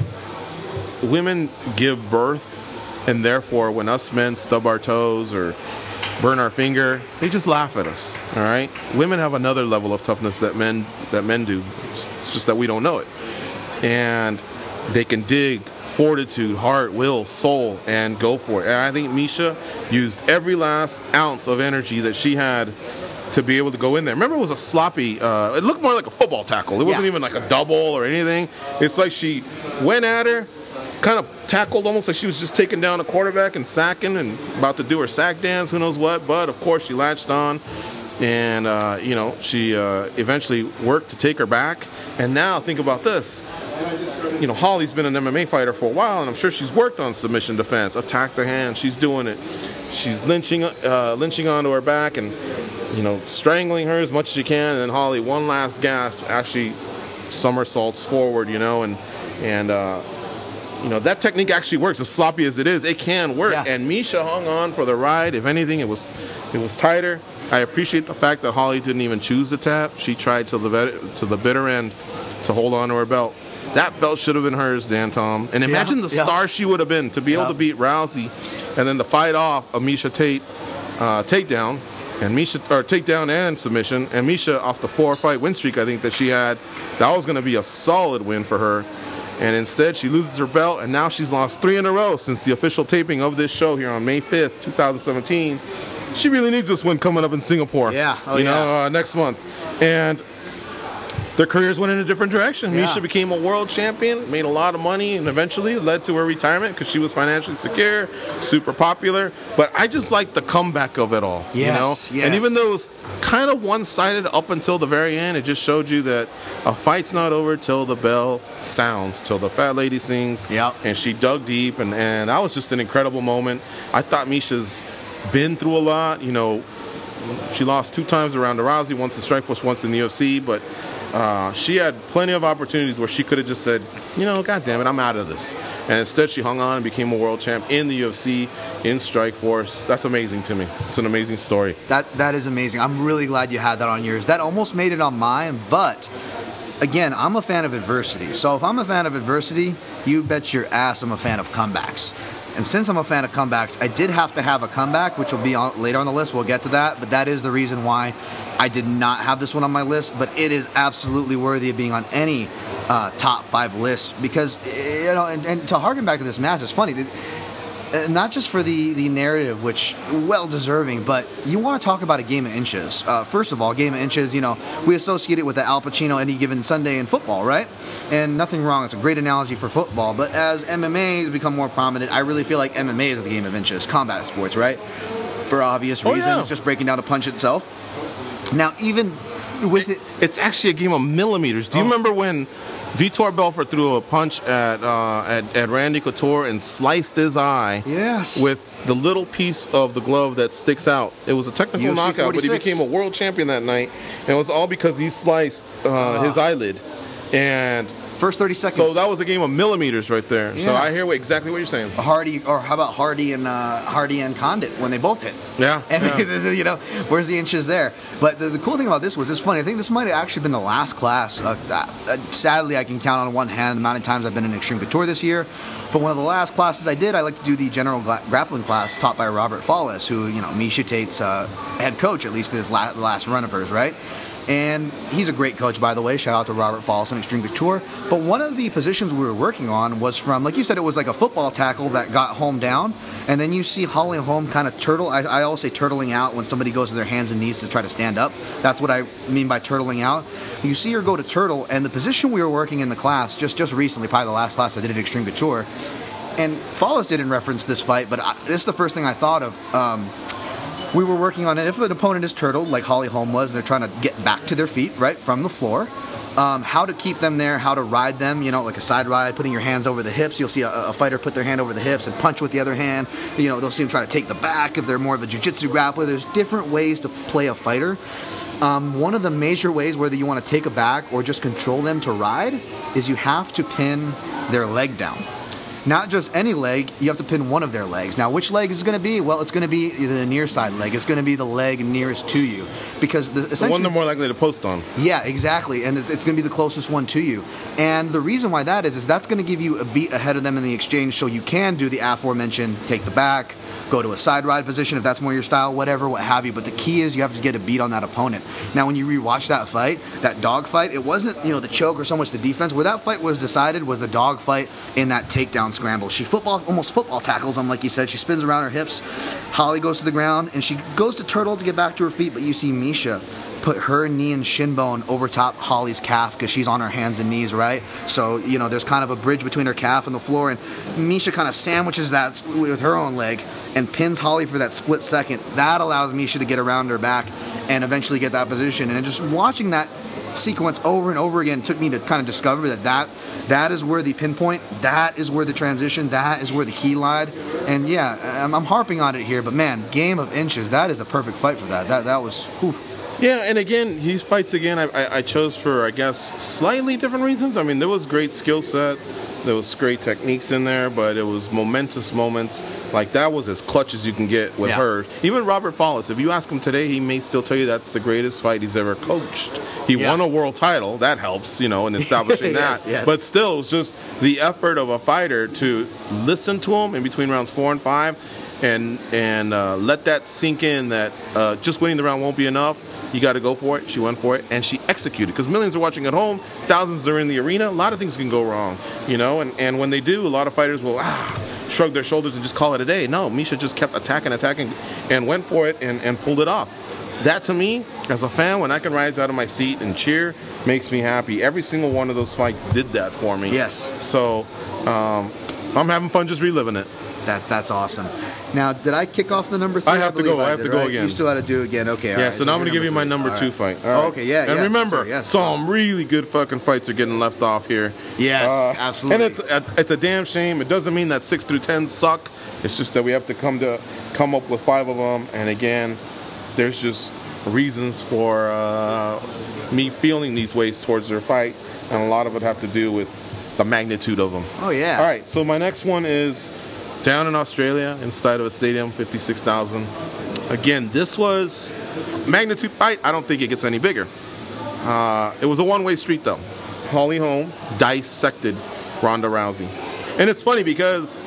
Women give birth, and therefore when us men stub our toes or burn our finger, they just laugh at us, all right? Women have another level of toughness that men that men do. It's just that we don't know it. And they can dig fortitude, heart, will, soul, and go for it. And I think Miesha used every last ounce of energy that she had to be able to go in there. Remember, it was a sloppy, uh, it looked more like a football tackle. It wasn't yeah. even like a double or anything. It's like she went at her, kind of tackled almost like she was just taking down a quarterback and sacking and about to do her sack dance, who knows what. But, of course, she latched on. And, uh, you know, she uh, eventually worked to take her back. And now think about this. You know, Holly's been an M M A fighter for a while, and I'm sure she's worked on submission defense, attack the hand. She's doing it. She's lynching, uh, lynching onto her back and, you know, strangling her as much as she can. And then Holly, one last gasp, actually somersaults forward, you know, and, and uh, you know, that technique actually works. As sloppy as it is, it can work. Yeah. And Miesha hung on for the ride. If anything, it was, it was tighter. I appreciate the fact that Holly didn't even choose the tap. She tried to the, to the bitter end to hold on to her belt. That belt should have been hers, Dan Tom. And imagine yeah, the yeah. star she would have been to be able Yeah. to beat Rousey and then to fight off a Miesha Tate uh, takedown and Miesha or takedown and submission, and Miesha off the four fight win streak I think that she had. That was going to be a solid win for her. And instead she loses her belt, and now she's lost three in a row since the official taping of this show here on May fifth, twenty seventeen. She really needs this win coming up in Singapore. Yeah. Oh, you know, yeah. uh, next month. And their careers went in a different direction. Yeah. Miesha became a world champion, made a lot of money, and eventually led to her retirement because she was financially secure, super popular. But I just like the comeback of it all. Yes, you know? yes. And even though it was kind of one-sided up until the very end, it just showed you that a fight's not over till the bell sounds, till the fat lady sings. Yep. And she dug deep, and, and that was just an incredible moment. I thought Miesha's been through a lot. You know, she lost two times around Rousey, once in Strikeforce, once in the U F C, but Uh, she had plenty of opportunities where she could have just said, you know, God damn it, I'm out of this. And instead she hung on and became a world champ in the U F C, in Strikeforce. That's amazing to me. It's an amazing story. That that is amazing. I'm really glad you had that on yours. That almost made it on mine, but again, I'm a fan of adversity. So if I'm a fan of adversity, you bet your ass I'm a fan of comebacks. And since I'm a fan of comebacks, I did have to have a comeback, which will be on, later on the list. We'll get to that, but that is the reason why I did not have this one on my list. But it is absolutely worthy of being on any uh, top five list because, you know, and, and to harken back to this match, it's funny. Uh, not just for the, the narrative, which well deserving, but you want to talk about a game of inches. Uh, first of all, game of inches, you know, we associate it with the Al Pacino Any Given Sunday in football, right? And nothing wrong. It's a great analogy for football. But as M M A has become more prominent, I really feel like M M A is the game of inches. Combat sports, right? For obvious Oh, reasons, yeah. just breaking down a punch itself. Now, even with it, It's actually a game of millimeters. Do you Oh. remember when Vitor Belfort threw a punch at, uh, at at Randy Couture and sliced his eye yes, with the little piece of the glove that sticks out? It was a technical U F C knockout, but he forty-six. became a world champion that night. And it was all because he sliced uh, his eyelid. And first thirty seconds. so that was a game of millimeters right there. So Yeah. I hear what, exactly what you're saying. Hardy, or how about Hardy and uh, Hardy and Condit when they both hit? Yeah, And yeah. you know, where's the inches there? But the, the cool thing about this was, it's funny. I think this might have actually been the last class. Uh, uh, sadly, I can count on one hand the amount of times I've been in Extreme Couture this year. But one of the last classes I did, I like to do the general gra- grappling class taught by Robert Fallis, who, you know, Miesha Tate's uh, head coach, at least in his la- last run of hers, right? And he's a great coach, by the way. Shout out to Robert Fallis and Extreme Couture. But one of the positions we were working on was from, like you said, it was like a football tackle that got home down. And then you see Holly Holm kind of turtle. I, I always say turtling out when somebody goes to their hands and knees to try to stand up. That's what I mean by turtling out. You see her go to turtle, and the position we were working in the class just, just recently, probably the last class I did at Extreme Couture. And Fallis didn't reference this fight, but I, this is the first thing I thought of. Um, We were working on it. If an opponent is turtled, like Holly Holm was, they're trying to get back to their feet, right, from the floor. Um, how to keep them there, how to ride them, you know, like a side ride, putting your hands over the hips. You'll see a, a fighter put their hand over the hips and punch with the other hand. You know, they'll see them try to take the back if they're more of a jiu-jitsu grappler. There's different ways to play a fighter. Um, one of the major ways, whether you want to take a back or just control them to ride, is you have to pin their leg down. Not just any leg, you have to pin one of their legs. Now, which leg is it going to be? Well, it's going to be the near side leg. It's going to be the leg nearest to you. Because the, The essentially... one they're more likely to post on. Yeah, exactly. And it's, it's going to be the closest one to you. And the reason why that is, is that's going to give you a beat ahead of them in the exchange, so you can do the aforementioned take the back, go to a side ride position if that's more your style, whatever, what have you. But the key is you have to get a beat on that opponent. Now, when you rewatch that fight, that dog fight, it wasn't, you know, the choke or so much the defense. Where that fight was decided was the dog fight in that takedown scramble. She football, almost football tackles him, like you said. She spins around her hips. Holly goes to the ground, and she goes to turtle to get back to her feet, but you see Miesha put her knee and shin bone over top Holly's calf because she's on her hands and knees, right? So, you know, there's kind of a bridge between her calf and the floor, and Miesha kind of sandwiches that with her own leg and pins Holly for that split second. That allows Miesha to get around her back and eventually get that position. And just watching that sequence over and over again took me to kind of discover that that, that is where the pinpoint, that is where the transition, that is where the key lied. And yeah, I'm, I'm harping on it here, but man, game of inches, that is the perfect fight for that. That that was, whew. Yeah, and again, these fights again, I, I, I chose for, I guess, slightly different reasons. I mean, there was great skill set, there was great techniques in there, but it was momentous moments. Like, that was as clutch as you can get with yeah. her. Even Robert Follis, if you ask him today, he may still tell you that's the greatest fight he's ever coached. He yeah. won a world title. That helps, you know, in establishing yes, that. yes. But still, it was just the effort of a fighter to listen to him in between rounds four and five and, and uh, let that sink in that uh, just winning the round won't be enough. You got to go for it. She went for it, and she executed. Because millions are watching at home, thousands are in the arena. A lot of things can go wrong, you know. And, and when they do, a lot of fighters will ah, shrug their shoulders and just call it a day. No, Miesha just kept attacking, attacking, and went for it and, and pulled it off. That, to me, as a fan, when I can rise out of my seat and cheer, makes me happy. Every single one of those fights did that for me. Yes. So um, I'm having fun just reliving it. That that's awesome. Now, did I kick off the number three? I have to believe go. I have did, to go right? again. You still had to do it again. Okay. All Yeah, right. so now I'm going to give you my three. number All two right. fight. All Oh, right. okay, yeah, And yes, remember, sir, yes. some really good fucking fights are getting left off here. Yes, Uh, absolutely. And it's a, it's a damn shame. It doesn't mean that six through ten suck. It's just that we have to come to come up with five of them. And again, there's just reasons for uh, me feeling these ways towards their fight, and a lot of it have to do with the magnitude of them. Oh yeah. All right. So my next one is down in Australia, inside of a stadium, fifty-six thousand. Again, this was magnitude fight. I don't think it gets any bigger. Uh, it was a one-way street, though. Holly Holm dissected Ronda Rousey, and it's funny because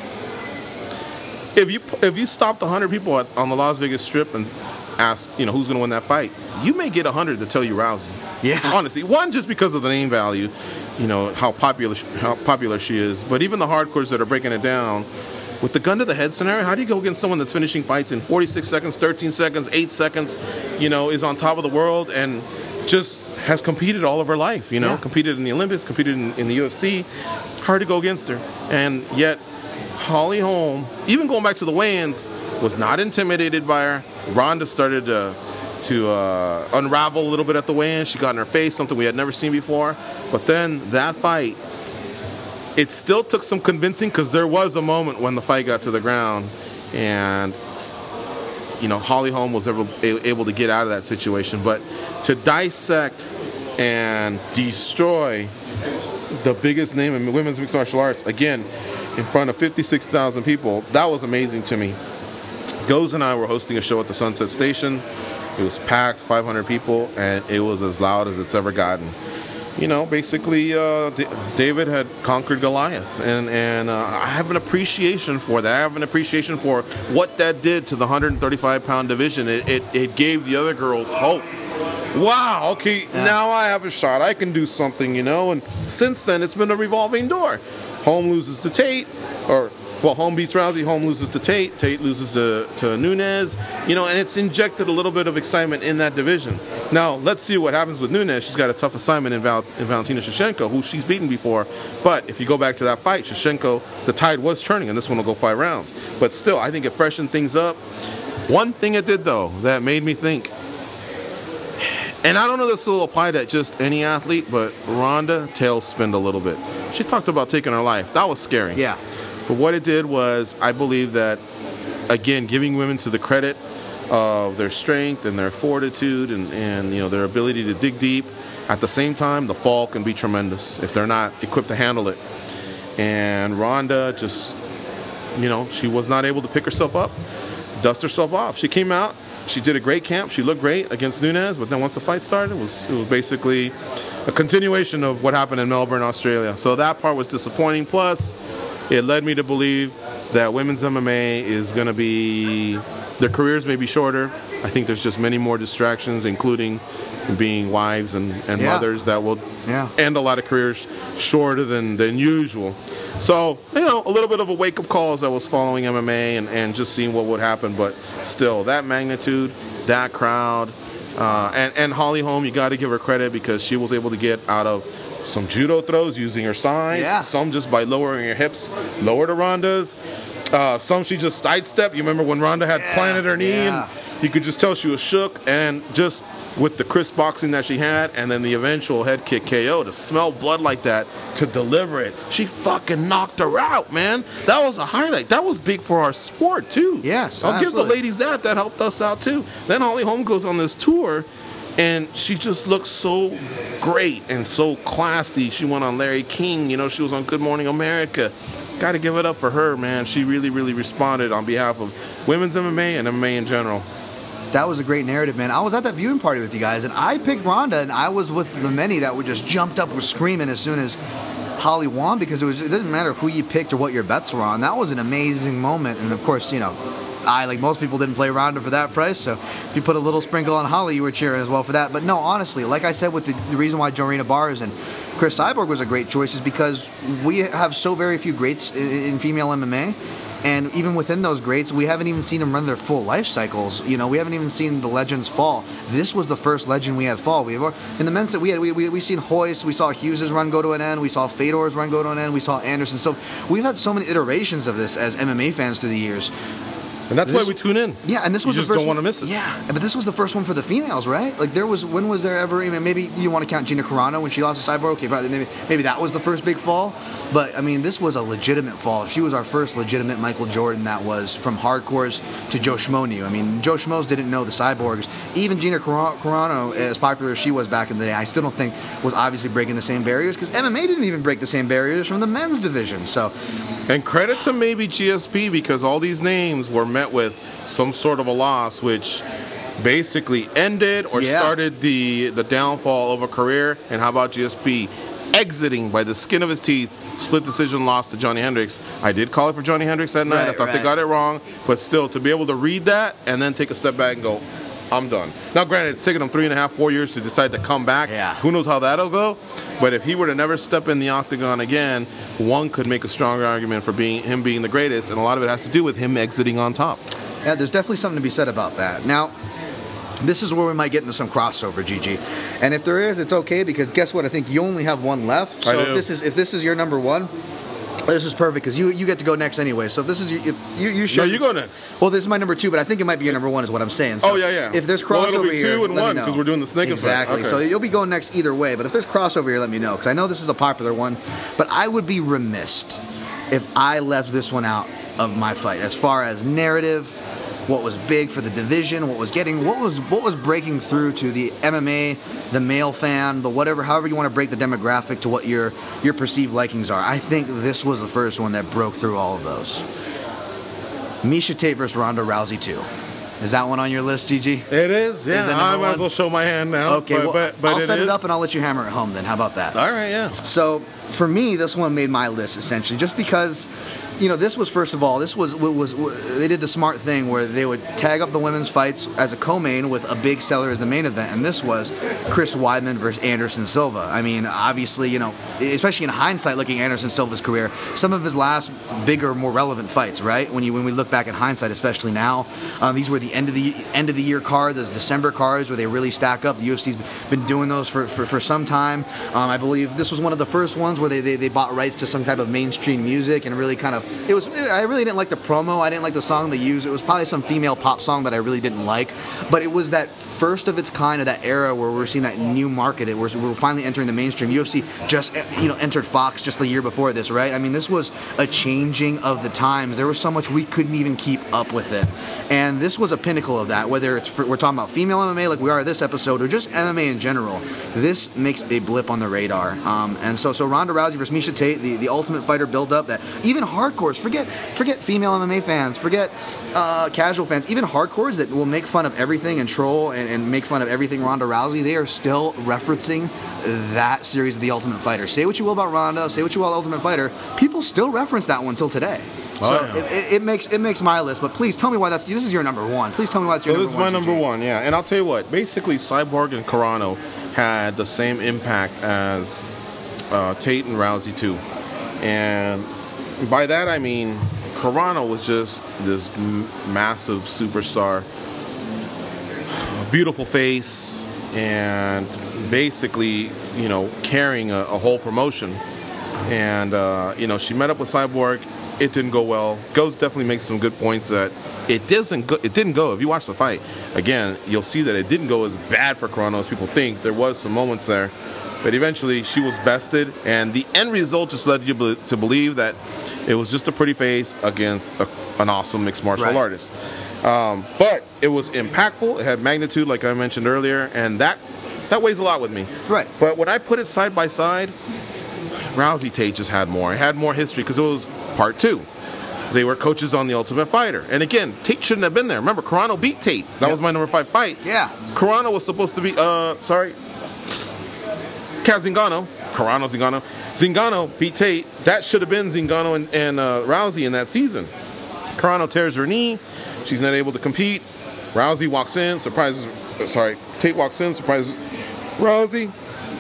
if you if you stopped one hundred people at, on the Las Vegas Strip and asked, you know, who's going to win that fight, you may get one hundred to tell you Rousey. Yeah. Honestly, one, just because of the name value, you know, how popular how popular she is, but even the hardcores that are breaking it down. With the gun to the head scenario, how do you go against someone that's finishing fights in forty-six seconds, thirteen seconds, eight seconds, you know, is on top of the world and just has competed all of her life, you know, Yeah. competed in the Olympics, competed in, in the U F C. Hard to go against her. And yet, Holly Holm, even going back to the weigh-ins, was not intimidated by her. Ronda started to, to uh, unravel a little bit at the weigh-in. She got in her face, something we had never seen before. But then that fight, it still took some convincing because there was a moment when the fight got to the ground and, you know, Holly Holm was able, able to get out of that situation. But to dissect and destroy the biggest name in women's mixed martial arts, again, in front of fifty-six thousand people, that was amazing to me. Goz and I were hosting a show at the Sunset Station. It was packed, five hundred people, and it was as loud as it's ever gotten. You know, basically, uh, D- David had conquered Goliath, and and uh, I have an appreciation for that. I have an appreciation for what that did to the one thirty-five pound division. It, it it gave the other girls hope. Wow, okay, Yeah. now I have a shot. I can do something, you know. And since then, it's been a revolving door. Holm loses to Tate, or well, Holm beats Rousey. Holm loses to Tate. Tate loses to, to Nunes. You know, and it's injected a little bit of excitement in that division. Now, let's see what happens with Nunes. She's got a tough assignment in, Val- in Valentina Shevchenko, who she's beaten before. But if you go back to that fight, Shevchenko, the tide was turning, and this one will go five rounds. But still, I think it freshened things up. One thing it did, though, that made me think, and I don't know if this will apply to just any athlete, but Ronda tailspinned a little bit. She talked about taking her life. That was scary. Yeah. But what it did was, I believe that, again, giving women to the credit of their strength and their fortitude and, and you know their ability to dig deep. At the same time, the fall can be tremendous if they're not equipped to handle it. And Ronda just, you know, she was not able to pick herself up, dust herself off. She came out. She did a great camp. She looked great against Nunes, but then once the fight started, it was it was basically a continuation of what happened in Melbourne, Australia. So that part was disappointing. Plus, it led me to believe that women's M M A is going to be, their careers may be shorter. I think there's just many more distractions, including being wives and, and Yeah. mothers, that will Yeah. end a lot of careers shorter than, than usual. So, you know, a little bit of a wake-up call as I was following M M A and, and just seeing what would happen. But still, that magnitude, that crowd, Uh, and, and Holly Holm, you got to give her credit because she was able to get out of some judo throws using her size. Yeah. Some just by lowering her hips, lower to Ronda's. Uh, some she just sidestepped. You remember when Ronda had Yeah, planted her knee, yeah. and you could just tell she was shook. And just with the crisp boxing that she had, and then the eventual head kick K O, to smell blood like that, to deliver it, she fucking knocked her out, man. That was a highlight. That was big for our sport too. Yes, I'll give the absolutely. ladies that. That helped us out too. Then Holly Holm goes on this tour, and she just looks so great and so classy. She went on Larry King. You know, she was on Good Morning America. Got to give it up for her, man. She really, really responded on behalf of women's M M A and M M A in general. That was a great narrative, man. I was at that viewing party with you guys, and I picked Ronda, and I was with the many that were just jumped up, were screaming as soon as Holly won, because it was it didn't matter who you picked or what your bets were on. That was an amazing moment, and of course, you know, I, like most people, didn't play Ronda for that price, so if you put a little sprinkle on Holly, you were cheering as well for that. But no, honestly, like I said, with the, the reason why Jorina Bars and Chris Cyborg was a great choice is because we have so very few greats in, in female M M A. And even within those greats, we haven't even seen them run their full life cycles. You know, we haven't even seen the legends fall. This was the first legend we had fall. We in the men's that we had, we we we seen Hoist, we saw Hughes's run go to an end, we saw Fedor's run go to an end, we saw Anderson. So we've had so many iterations of this as M M A fans through the years. And that's This- why we tune in. Yeah, and this was you just the first don't want to one- miss it. Yeah, but this was the first one for the females, right? Like there was, when was there ever? I mean, maybe you want to count Gina Carano when she lost to Cyborg. Okay, probably maybe maybe that was the first big fall. But I mean, this was a legitimate fall. She was our first legitimate Michael Jordan. That was from hardcores to Joe Schmo. I mean, Joe Schmoes didn't know the Cyborgs. Even Gina Car- Carano, as popular as she was back in the day, I still don't think was obviously breaking the same barriers because M M A didn't even break the same barriers from the men's division. So. And credit to maybe G S P because all these names were met with some sort of a loss, which basically ended or Yeah. started the the downfall of a career. And how about G S P exiting by the skin of his teeth, split decision loss to Johnny Hendricks? I did call it for Johnny Hendricks that night. Right, I thought they right. got it wrong, but still to be able to read that and then take a step back and go, I'm done. Now, granted, it's taken him three and a half, four years to decide to come back. Yeah. Who knows how that'll go? But if he were to never step in the octagon again, one could make a stronger argument for being him being the greatest, and a lot of it has to do with him exiting on top. Yeah, there's definitely something to be said about that. Now, this is where we might get into some crossover, G G. And if there is, it's okay because guess what? I think you only have one left. I So do. if this is if this is your number one, this is perfect because you you get to go next anyway. So if this is your, if you you No, should you go next. Well, this is my number two, but I think it might be your number one, is what I'm saying. So Oh, yeah, yeah. If there's crossover Well, it'll be here, two and let me one, know. 'cause we're doing the snake effect. exactly. Okay. So you'll be going next either way. But if there's crossover here, let me know because I know this is a popular one. But I would be remiss if I left this one out of my fight as far as narrative. What was big for the division? What was getting? What was what was breaking through to the M M A, the male fan, the whatever, however you want to break the demographic to what your your perceived likings are? I think this was the first one that broke through all of those. Miesha Tate versus Ronda Rousey two. Is that one on your list, G G? It is, yeah. it number I might one? as well show my hand now. Okay, but, well, but, but I'll set it is. up and I'll let you hammer it home. Then how about that? All right, yeah. So for me, this one made my list essentially, just because, you know, this was first of all, this was was, was they did the smart thing where they would tag up the women's fights as a co-main with a big seller as the main event, and this was Chris Weidman versus Anderson Silva. I mean, obviously, you know, especially in hindsight, looking at Anderson Silva's career, some of his last bigger, more relevant fights, right? When you when we look back in hindsight, especially now, um, these were the end of the end of the year card, those December cards where they really stack up. The U F C's been doing those for for, for some time. Um, I believe this was one of the first ones where they, they they bought rights to some type of mainstream music and really kind of it was. I really didn't like the promo. I didn't like the song they used. It was probably some female pop song that I really didn't like. But it was that first of its kind of that era where we're seeing that new market. It was we're finally entering the mainstream. U F C just you know entered Fox just the year before this, right? I mean, this was a changing of the times. There was so much we couldn't even keep up with it, and this was a pinnacle of that. Whether it's for, we're talking about female M M A like we are this episode, or just M M A in general, this makes a blip on the radar. Um, and so so Ronda Rousey versus Miesha Tate, the, the Ultimate Fighter build up that even hardcores forget. Forget female M M A fans, forget uh, casual fans, even hardcores that will make fun of everything and troll and, and make fun of everything Ronda Rousey, they are still referencing that series of The Ultimate Fighter. Say what you will about Ronda, say what you will about Ultimate Fighter, people still reference that one till today. So Oh, yeah. it, it, it makes it makes my list, but please tell me why that's this is your number one. Please tell me why that's your So number this is one. my G G. number one, yeah. And I'll tell you what, basically Cyborg and Carano had the same impact as uh, Tate and Rousey too. And by that I mean Carano was just this m- massive superstar. beautiful face, and basically, you know, carrying a, a whole promotion. And, uh, you know, she met up with Cyborg. It didn't go well. Ghost definitely makes some good points that it doesn't go, it didn't go. If you watch the fight, again, you'll see that it didn't go as bad for Carano as people think. There was some moments there. But eventually, she was bested. And the end result just led you be- to believe that it was just a pretty face against a, an awesome mixed martial Right. artist. Um, but it was impactful. It had magnitude, like I mentioned earlier. And that, that weighs a lot with me. Right. But when I put it side by side, Rousey Tate just had more. It had more history because it was part two. They were coaches on The Ultimate Fighter. And again, Tate shouldn't have been there. Remember, Carano beat Tate. That Yep. was my number five fight. Yeah. Carano was supposed to be, uh, sorry, Cat Zingano. Carano Zingano. Zingano beat Tate. That should have been Zingano and, and uh, Rousey in that season. Carano tears her knee. She's not able to compete. Rousey walks in, surprises, sorry, Tate walks in, surprises Rousey.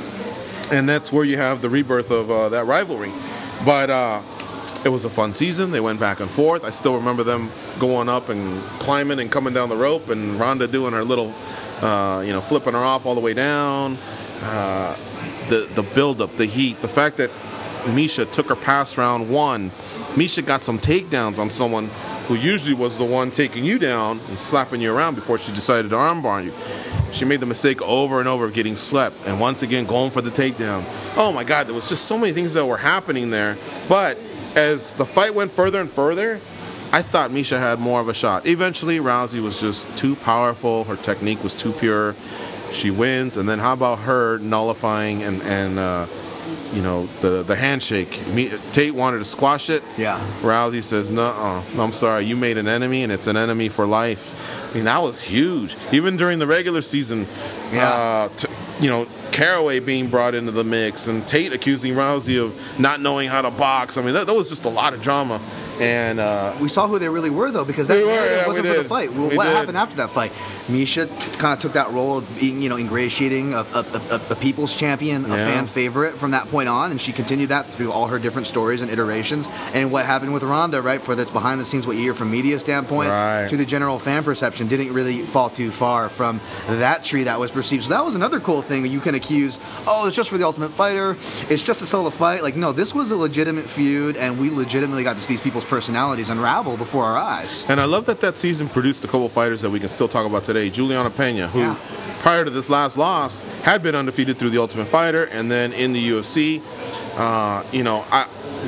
And that's where you have the rebirth of uh, that rivalry. But uh, it was a fun season. They went back and forth. I still remember them going up and climbing and coming down the rope, and Ronda doing her little, uh, you know, flipping her off all the way down. Uh, the the build-up, the heat, the fact that Misha took her past round one. Misha got some takedowns on someone who usually was the one taking you down and slapping you around before she decided to armbar you. She made the mistake over and over of getting slept, and once again going for the takedown. Oh my God, there was just so many things that were happening there. But as the fight went further and further, I thought Misha had more of a shot. Eventually, Rousey was just too powerful. Her technique was too pure. She wins, and then how about her nullifying and, and uh, you know, the, the handshake? Me, Tate wanted to squash it. Yeah. Rousey says, no, uh, I'm sorry, you made an enemy, and it's an enemy for life. I mean, that was huge. Even during the regular season, Yeah. uh, t- you know, Caraway being brought into the mix, and Tate accusing Rousey of not knowing how to box. I mean, that, that was just a lot of drama. And uh, We saw who they really were, though, because that We were, narrative yeah, wasn't we for the did. fight. Well, We what did. happened after that fight? Misha kind of took that role of being, you know, ingratiating a, a, a, a people's champion, a Yeah. fan favorite from that point on, and she continued that through all her different stories and iterations. And what happened with Ronda, right, for that's behind the scenes, what you hear from media standpoint Right. to the general fan perception, didn't really fall too far from that tree that was perceived. So that was another cool thing. You can accuse, oh, it's just for the Ultimate Fighter, it's just to sell the fight. Like, no, this was a legitimate feud, and we legitimately got to see these people's personalities unravel before our eyes. And I love that that season produced a couple fighters that we can still talk about today. Juliana Pena, who Yeah. prior to this last loss had been undefeated through the Ultimate Fighter and then in the U F C. Uh, you know, I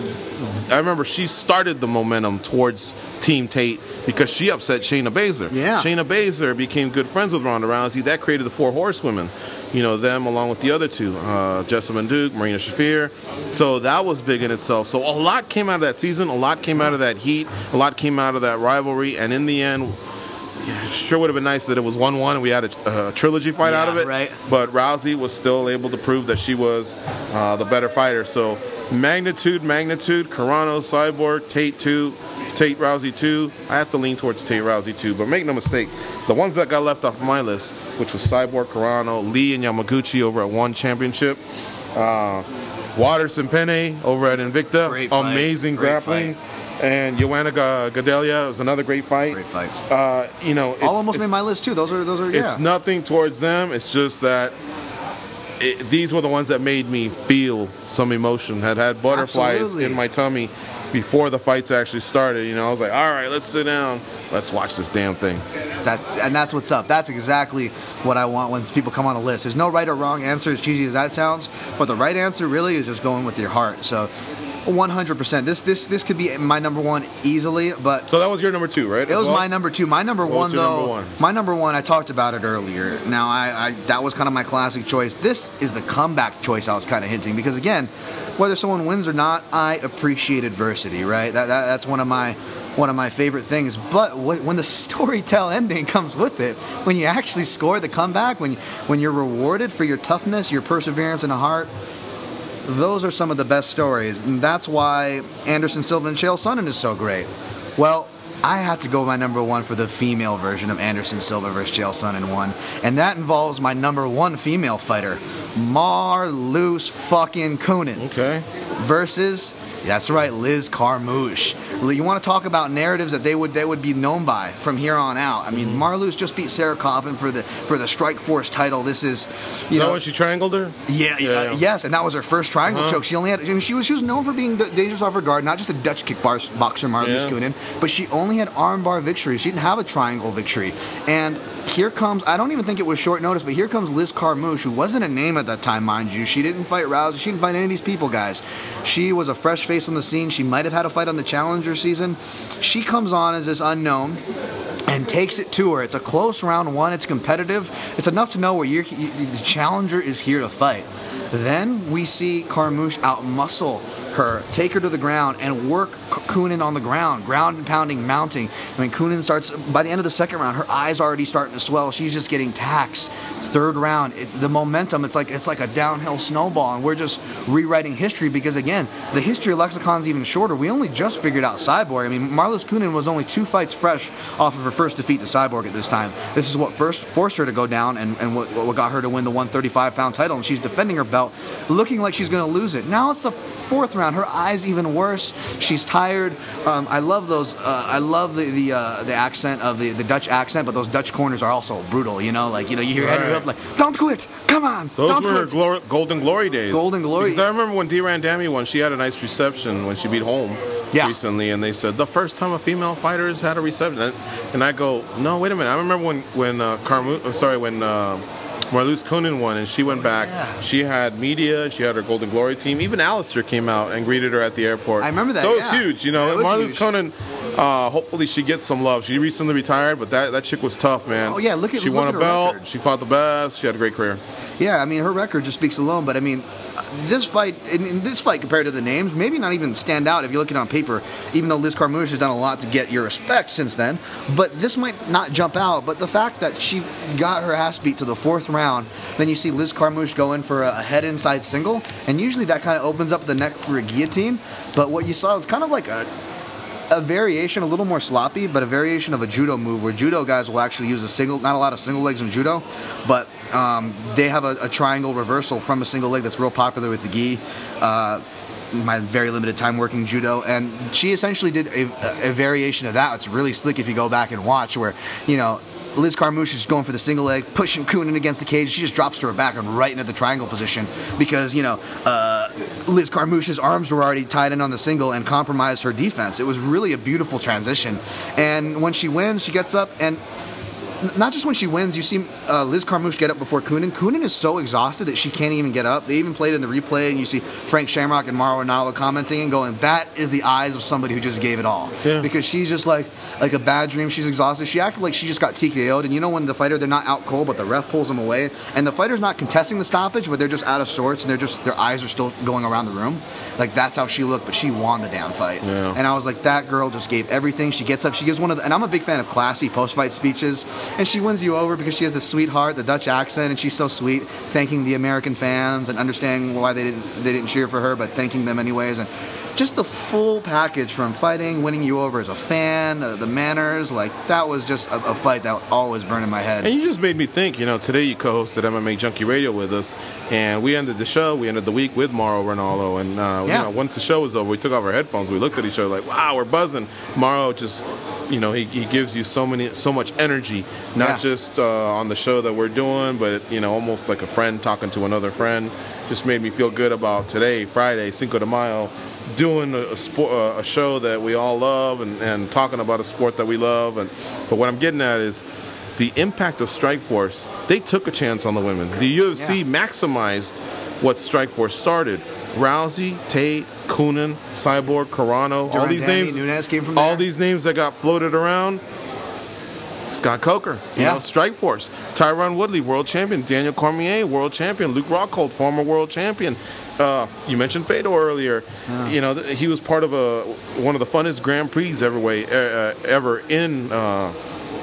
I remember she started the momentum towards Team Tate because she upset Shayna Baszler. Yeah. Shayna Baszler became good friends with Ronda Rousey. That created the Four Horsewomen. You know, them along with the other two, uh, Jessamine Duke, Marina Shafir. So that was big in itself. So a lot came out of that season. A lot came out of that heat. A lot came out of that rivalry. And in the end, yeah, it sure would have been nice that it was one one and we had a, a trilogy fight Yeah, out of it. right. But Rousey was still able to prove that she was uh, the better fighter. So magnitude, magnitude, Carano, Cyborg, Tate two, Tate Rousey two. I have to lean towards Tate Rousey two. But make no mistake, the ones that got left off my list, which was Cyborg, Carano, Lee and Yamaguchi over at One Championship, uh, Waters and Penne over at Invicta, Great fight. amazing Great grappling. fight. And Joanna Ga- Gadelia was another great fight. Great fights. Uh, you know, it's, All almost made it's- my list too. Those are those are yeah. it's nothing towards them. It's just that it, these were the ones that made me feel some emotion. Had had butterflies Absolutely. in my tummy before the fights actually started. You know, I was like, all right, let's sit down. Let's watch this damn thing. That and that's what's up. That's exactly what I want when people come on the list. There's no right or wrong answer, as cheesy as that sounds, but the right answer really is just going with your heart. So, one hundred percent. This this this could be my number one easily, but So that was your number two, right? it was my number two. My number What one, was your though. number one? My number one. I talked about it earlier. Now, I, I that was kind of my classic choice. This is the comeback choice. I was kind of hinting because again, whether someone wins or not, I appreciate adversity. Right. That, that that's one of my one of my favorite things. But when, when the storytell ending comes with it, when you actually score the comeback, when when you're rewarded for your toughness, your perseverance, and a heart. Those are some of the best stories, and that's why Anderson Silva and Chael Sonnen is so great. Well, I had to go my number one for the female version of Anderson Silva versus Chael Sonnen one, and that involves my number one female fighter, Marloes fucking Kunin, Okay. versus That's right, Liz Carmouche. You want to talk about narratives that they would they would be known by from here on out. I mean, mm-hmm. Marloes just beat Sarah Coppin for the for the Strikeforce title. This is, you is know, that when she triangled her? Yeah, yeah, uh, yeah. yes, and that was her first triangle uh-huh. choke. She only had I mean, she was she was known for being dangerous off her guard, not just a Dutch kickboxer, Marloes yeah. Coenen, but she only had armbar victories. She didn't have a triangle victory, and here comes, I don't even think it was short notice, but here comes Liz Carmouche, who wasn't a name at that time, mind you. She didn't fight Rousey. She didn't fight any of these people, guys. She was a fresh face on the scene. She might have had a fight on the Challenger season. She comes on as this unknown and takes it to her. It's a close round one. It's competitive. It's enough to know where you're, you, the challenger is here to fight. Then we see Carmouche outmuscle her, take her to the ground, and work Coenen on the ground, ground and pounding, mounting. I mean, Coenen starts, by the end of the second round, her eyes already starting to swell. She's just getting taxed. Third round, it, the momentum, it's like it's like a downhill snowball, and we're just rewriting history because, again, the history lexicon's even shorter. We only just figured out Cyborg. I mean, Marloes Coenen was only two fights fresh off of her first defeat to Cyborg at this time. This is what first forced her to go down and, and what, what got her to win the one thirty-five pound title, and she's defending her belt, looking like she's going to lose it. Now it's the fourth round. Her eyes even worse. She's tired. Um, I love those. Uh, I love the the, uh, the accent of the, the Dutch accent, but those Dutch corners are also brutal. You know, like you know, you hear Henry Hoof like, "Don't quit, come on." Those don't were her quit. glor- golden glory days. Golden glory. Because I remember when D. Randami won, she had a nice reception when she beat Holm yeah. recently, and they said the first time a female fighter has had a reception. And, and I go, no, wait a minute. I remember when when uh, Carmouche, I'm sorry, when. Uh, Marloes Coenen won, and she went back. Yeah. She had media, she had her Golden Glory team. Even Alistair came out and greeted her at the airport. I remember that. So it was yeah. huge, you know. Yeah, Marloes huge. Coenen, uh, hopefully she gets some love. She recently retired, but that, that chick was tough, man. Oh yeah, look at she look won at a her belt. record. She fought the best. She had a great career. Yeah, I mean her record just speaks alone. But I mean, this fight, in, in this fight compared to the names, maybe not even stand out if you look at it on paper. Even though Liz Carmouche has done a lot to get your respect since then, but this might not jump out. But the fact that she got her ass beat to the fourth round, then you see Liz Carmouche go in for a head inside single, and usually that kind of opens up the neck for a guillotine. But what you saw was kind of like a a variation, a little more sloppy, but a variation of a judo move where judo guys will actually use a single, not a lot of single legs in judo, but um, they have a, a triangle reversal from a single leg that's real popular with the gi. Uh, my very limited time working judo, and she essentially did a, a variation of that. It's really slick if you go back and watch, where, you know, Liz Carmouche is going for the single leg, pushing Coenen against the cage. She just drops to her back and right into the triangle position because, you know, uh, Liz Carmouche's arms were already tied in on the single and compromised her defense. It was really a beautiful transition. And when she wins, she gets up, and not just when she wins, you see uh, Liz Carmouche get up before Coenen. Coenen is so exhausted that she can't even get up. They even played in the replay, and you see Frank Shamrock and Mauro Ranallo commenting and going, that is the eyes of somebody who just gave it all. Yeah. Because she's just like like a bad dream. She's exhausted. She acted like she just got T K O'd. And you know when the fighter, they're not out cold, but the ref pulls them away, and the fighter's not contesting the stoppage, but they're just out of sorts, and they're just their eyes are still going around the room. Like, that's how she looked, but she won the damn fight. Yeah. And I was like, that girl just gave everything. She gets up, she gives one of the, and I'm a big fan of classy post-fight speeches, and she wins you over because she has the sweetheart, the Dutch accent, and she's so sweet, thanking the American fans and understanding why they didn't they didn't cheer for her, but thanking them anyways. And just the full package from fighting, winning you over as a fan, uh, the manners, like, that was just a, a fight that would always burn in my head. And you just made me think, you know, today you co-hosted M M A Junkie Radio with us, and we ended the show, we ended the week with Mauro Ranallo, and uh, yeah. you know, once the show was over, we took off our headphones, we looked at each other like, wow, we're buzzing. Mauro just, you know, he, he gives you so many, so much energy, not yeah. just uh, on the show that we're doing, but, you know, almost like a friend talking to another friend. Just made me feel good about today, Friday, Cinco de Mayo, doing a, a, sport, a show that we all love, and, and talking about a sport that we love. And but what I'm getting at is the impact of Strikeforce. They took a chance on the women. The U F C yeah. maximized what Strikeforce started. Rousey, Tate, Coenen, Cyborg, Carano, all these Danny, names, Nunes came from all there. these names that got floated around. Scott Coker, you yeah. know, Strikeforce. Tyron Woodley, world champion. Daniel Cormier, world champion. Luke Rockhold, former world champion. Uh, you mentioned Fedor earlier. Yeah. You know, th- he was part of a one of the funnest Grand Prix ever way uh, ever in. Uh,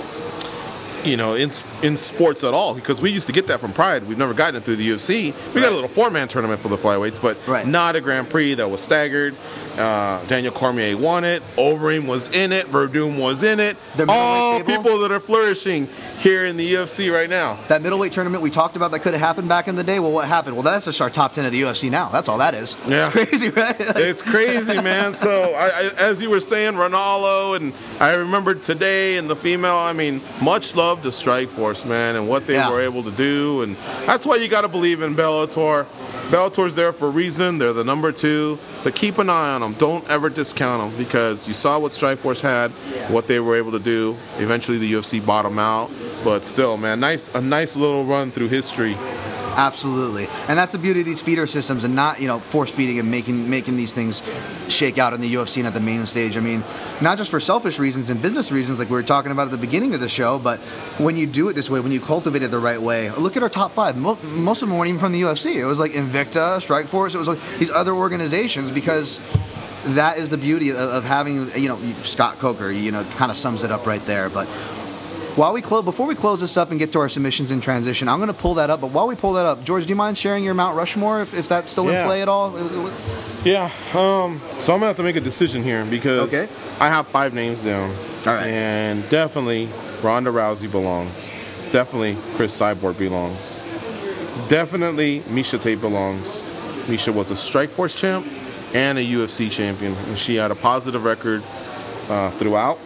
you know, in in sports at all, because we used to get that from Pride. We've never gotten it through the U F C. We right. got a little four-man tournament for the flyweights, but right. not a Grand Prix that was staggered. Uh, Daniel Cormier won it. Overeem was in it. Verdum was in it. The All middleweight stable? people that are flourishing here in the U F C right now. That middleweight tournament we talked about that could have happened back in the day. Well, what happened? Well, that's just our top ten of the U F C now. That's all that is. Yeah. It's crazy, right? Like, It's crazy, man. So, I, I, as you were saying, Ronaldo, and I remembered today and the female, I mean, much love to Strikeforce, man, and what they Yeah. were able to do. And that's why you got to believe in Bellator. Bellator's there for a reason. They're the number two. But keep an eye on them. Don't ever discount them, because you saw what Strikeforce had, what they were able to do. Eventually, the U F C bought them out. But still, man, nice a nice little run through history. Absolutely, and that's the beauty of these feeder systems, and not you know force feeding and making making these things shake out in the U F C and at the main stage. I mean, not just for selfish reasons and business reasons, like we were talking about at the beginning of the show, but when you do it this way, when you cultivate it the right way. Look at our top five. Mo- most of them weren't even from the U F C. It was like Invicta, Strikeforce. It was like these other organizations, because that is the beauty of, of having you know Scott Coker. You know, kind of sums it up right there, but. While we close, before we close this up and get to our submissions in transition, I'm going to pull that up. But while we pull that up, George, do you mind sharing your Mount Rushmore if, if that's still Yeah. in play at all? Yeah, um, so I'm gonna have to make a decision here, because Okay. I have five names down. All right. And definitely Ronda Rousey belongs. Definitely Chris Cyborg belongs. Definitely Miesha Tate belongs. Miesha was a Strikeforce champ and a U F C champion, and she had a positive record uh, throughout.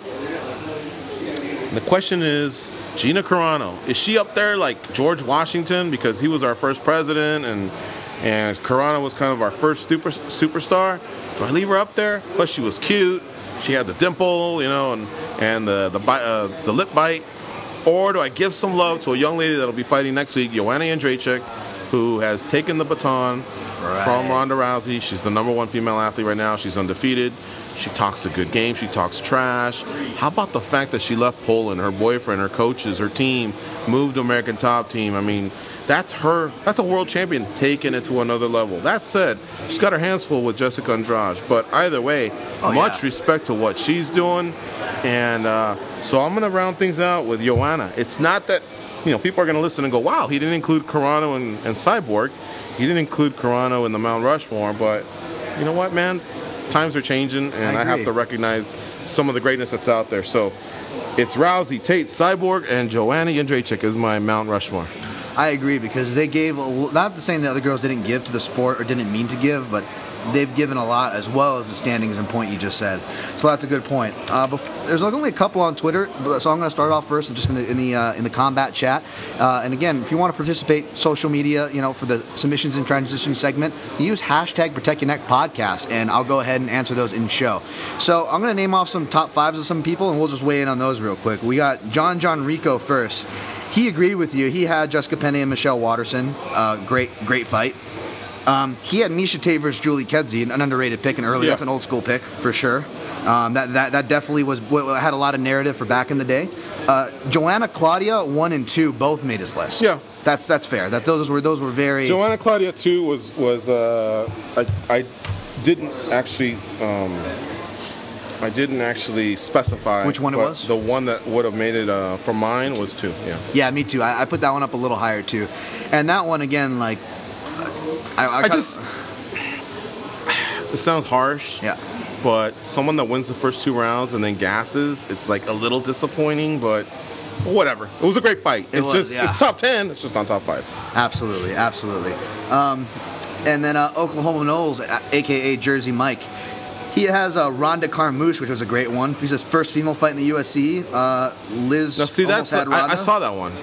The question is, Gina Carano, is she up there like George Washington, because he was our first president, and and Carano was kind of our first super, superstar? Do I leave her up there? Plus, she was cute. She had the dimple, you know, and and the the bi- uh, the lip bite. Or do I give some love to a young lady that'll be fighting next week, Joanna Jędrzejczyk, who has taken the baton Right. from Ronda Rousey? She's the number one female athlete right now. She's undefeated. She talks a good game. She talks trash. How about the fact that she left Poland, her boyfriend, her coaches, her team, moved to American Top Team? I mean, that's her. That's a world champion taking it to another level. That said, she's got her hands full with Jessica Andrade. But either way, Oh, much yeah. respect to what she's doing. And uh, so I'm going to round things out with Joanna. It's not that, you know, people are going to listen and go, wow, he didn't include Carano and, and Cyborg. He didn't include Carano in the Mount Rushmore. But you know what, man? Times are changing, and I, I have agree. to recognize some of the greatness that's out there. So it's Rousey, Tate, Cyborg, and Joanna Jędrzejczyk is my Mount Rushmore. I agree, because they gave, a, l- not saying the other girls didn't give to the sport or didn't mean to give, but they've given a lot, as well as the standings and point you just said. So that's a good point. Uh, bef- there's like only a couple on Twitter, but- so I'm going to start off first, just in the in the uh, in the combat chat. Uh, and again, if you want to participate, social media, you know, for the submissions and transition segment, use hashtag Protect Your Neck Podcast, and I'll go ahead and answer those in show. So I'm going to name off some top fives of some people, and we'll just weigh in on those real quick. We got John John Rico first. He agreed with you. He had Jessica Penne and Michelle Watterson. Uh, great, great fight. Um, he had Miesha Tate versus Julie Kedzie, an underrated pick, and early. Yeah. That's an old school pick for sure. Um, that, that that definitely was what had a lot of narrative for back in the day. Uh, Joanna Claudia one and two both made his list. Yeah. that's that's fair. That those were those were very. Joanna Claudia too was was uh, I, I didn't actually um, I didn't actually specify Which one it but was? The one that would have made it uh, for mine was two. Yeah. Yeah, me too. I, I put that one up a little higher too, and that one again, like I, I, I kinda- just it sounds harsh. yeah. But someone that wins the first two rounds and then gasses, it's like a little disappointing, but whatever. It was a great fight. It it's was, just yeah. it's top ten. It's just not top five. Absolutely, absolutely. Um, and then uh, Oklahoma Knowles, a- aka Jersey Mike, he has uh, Ronda Carmouche, which was a great one. He's his first female fight in the U F C. Uh, Liz Now, see, almost that's had I, Ronda. I saw that one,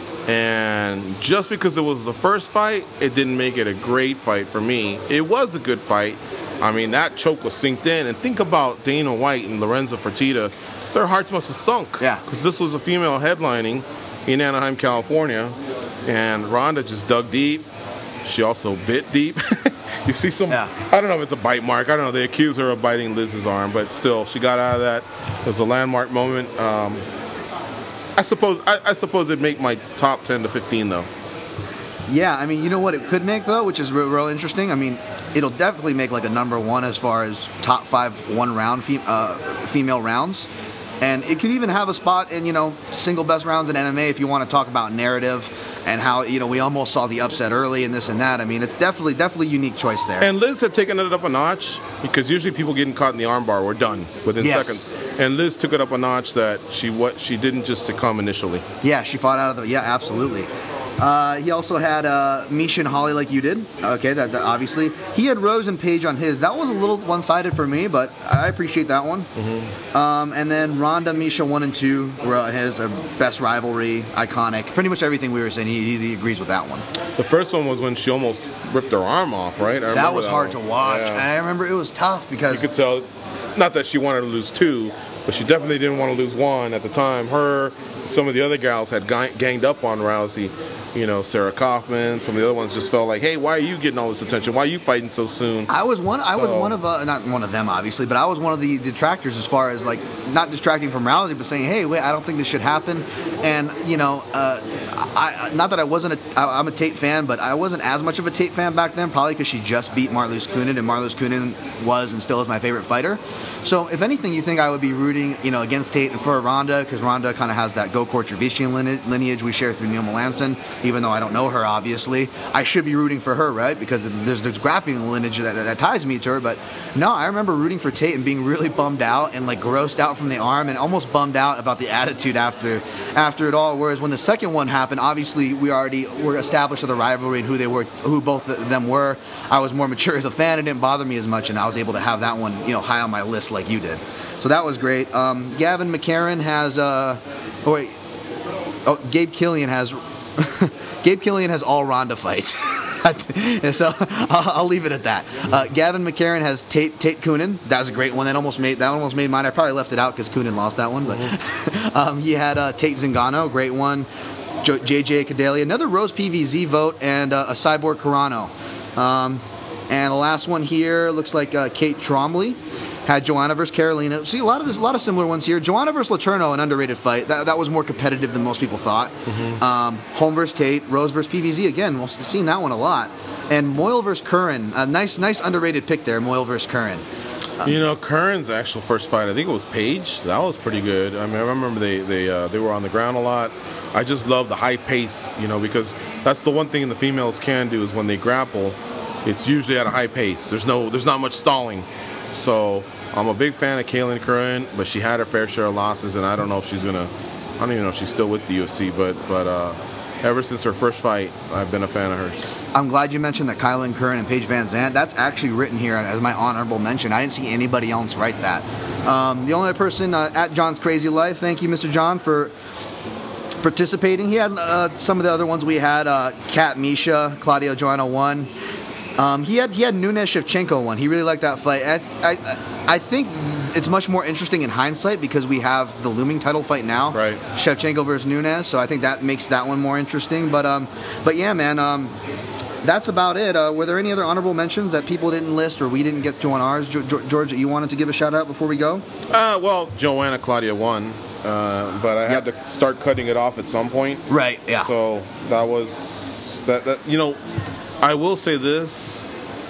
and just because it was the first fight, it didn't make it a great fight for me. It was a good fight. I mean, that choke was synced in, and think about Dana White and Lorenzo Fertitta. Their hearts must have sunk. Yeah. Because this was a female headlining in Anaheim, California, and Ronda just dug deep. She also bit deep. You see some, Yeah. I don't know if it's a bite mark. I don't know. They accuse her of biting Liz's arm, but still, she got out of that. It was a landmark moment. Um, I suppose I, I suppose it'd make my top ten to fifteen, though. Yeah, I mean, you know what it could make, though, which is real, real interesting? I mean, it'll definitely make, like, a number one as far as top five one-round fe- uh, female rounds. And it could even have a spot in, you know, single best rounds in M M A if you want to talk about narrative and how you know we almost saw the upset early and this and that. I mean, it's definitely definitely a unique choice there. And Liz had taken it up a notch because usually people getting caught in the armbar were done within Yes. seconds. And Liz took it up a notch that she what she didn't just succumb initially. Yeah, she fought out of the. Yeah, absolutely. Uh, he also had uh, Misha and Holly like you did. Okay, that, that obviously. He had Rose and Paige on his. That was a little one-sided for me, but I appreciate that one. Mm-hmm. Um, and then Ronda, Misha one and two were his uh, best rivalry, iconic. Pretty much everything we were saying, he, he agrees with that one. The first one was when she almost ripped her arm off, right? I That was that hard one. to watch, Yeah. and I remember it was tough because You could tell, not that she wanted to lose two, but she definitely didn't want to lose one. At the time, her, some of the other gals had gang- ganged up on Rousey. You know, Sarah Kaufman, some of the other ones just felt like, hey, why are you getting all this attention? Why are you fighting so soon? I was one. I was So- one of uh, not one of them, obviously, but I was one of the detractors as far as like not distracting from Rousey, but saying, "Hey, wait, I don't think this should happen." And you know, uh, I, I not that I wasn't a, I, I'm a Tate fan, but I wasn't as much of a Tate fan back then, probably because she just beat Marloes Coenen, and Marloes Coenen was and still is my favorite fighter. So, if anything, you think I would be rooting, you know, against Tate and for Ronda because Ronda kind of has that Gokor Trevisan lineage we share through Neil Melanson, even though I don't know her. Obviously, I should be rooting for her, right? Because there's there's grappling lineage that, that, that ties me to her. But no, I remember rooting for Tate and being really bummed out and like grossed out from the arm and almost bummed out about the attitude after after it all. Whereas when the second one happened, obviously we already were established of the rivalry and who they were, who both of them were. I was more mature as a fan; it didn't bother me as much, and I was able to have that one, you know, high on my list like you did. So that was great. Um, Gavin McCarran has, uh, oh wait, oh Gabe Killian has. Gabe Killian has all Ronda fights. So I'll, I'll leave it at that. Uh, Gavin McCarran has Tate Tate Coenen. That was a great one. That almost made that one almost made mine. I probably left it out because Coenen lost that one. But um, he had uh, Tate Zingano, great one. Jo- J J Cadelia, another Rose P V Z vote, and uh, a Cyborg Carano. Um, and the last one here looks like uh, Kate Trombley. Had Joanna versus Carolina. See, a lot of this, a lot of similar ones here. Joanna versus Letourneau, an underrated fight. That, that was more competitive than most people thought. Mm-hmm. Um, Holm versus Tate, Rose versus P V Z. Again, we've seen that one a lot. And Moyle versus Curran. A nice, nice underrated pick there. Moyle versus Curran. You know, Curran's actual first fight, I think it was Paige. That was pretty good. I mean, I remember they they uh, they were on the ground a lot. I just love the high pace, you know, because that's the one thing the females can do is when they grapple, it's usually at a high pace. There's no, there's not much stalling. So I'm a big fan of Kaylin Curran, but she had her fair share of losses, and I don't know if she's gonna. I don't even know if she's still with the U F C, but but uh, ever since her first fight, I've been a fan of hers. I'm glad you mentioned that Kylan Curran and Paige Van Zandt. That's actually written here as my honorable mention. I didn't see anybody else write that. Um, the only other person uh, at John's Crazy Life. Thank you, Mister John, for participating. He had uh, some of the other ones we had. Uh, Kat Misha, Claudio Joanna won. Um, he had he had Nunes Shevchenko one. He really liked that fight. I, I I think it's much more interesting in hindsight because we have the looming title fight now, right? Shevchenko versus Nunes. So I think that makes that one more interesting. But um, but yeah, man. Um, that's about it. Uh, were there any other honorable mentions that people didn't list or we didn't get to on ours, George? That you wanted to give a shout out before we go? Uh, well, Joanna Claudia won, uh, but I Yep. had to start cutting it off at some point. Right. Yeah. So that was that. That you know. I will say this: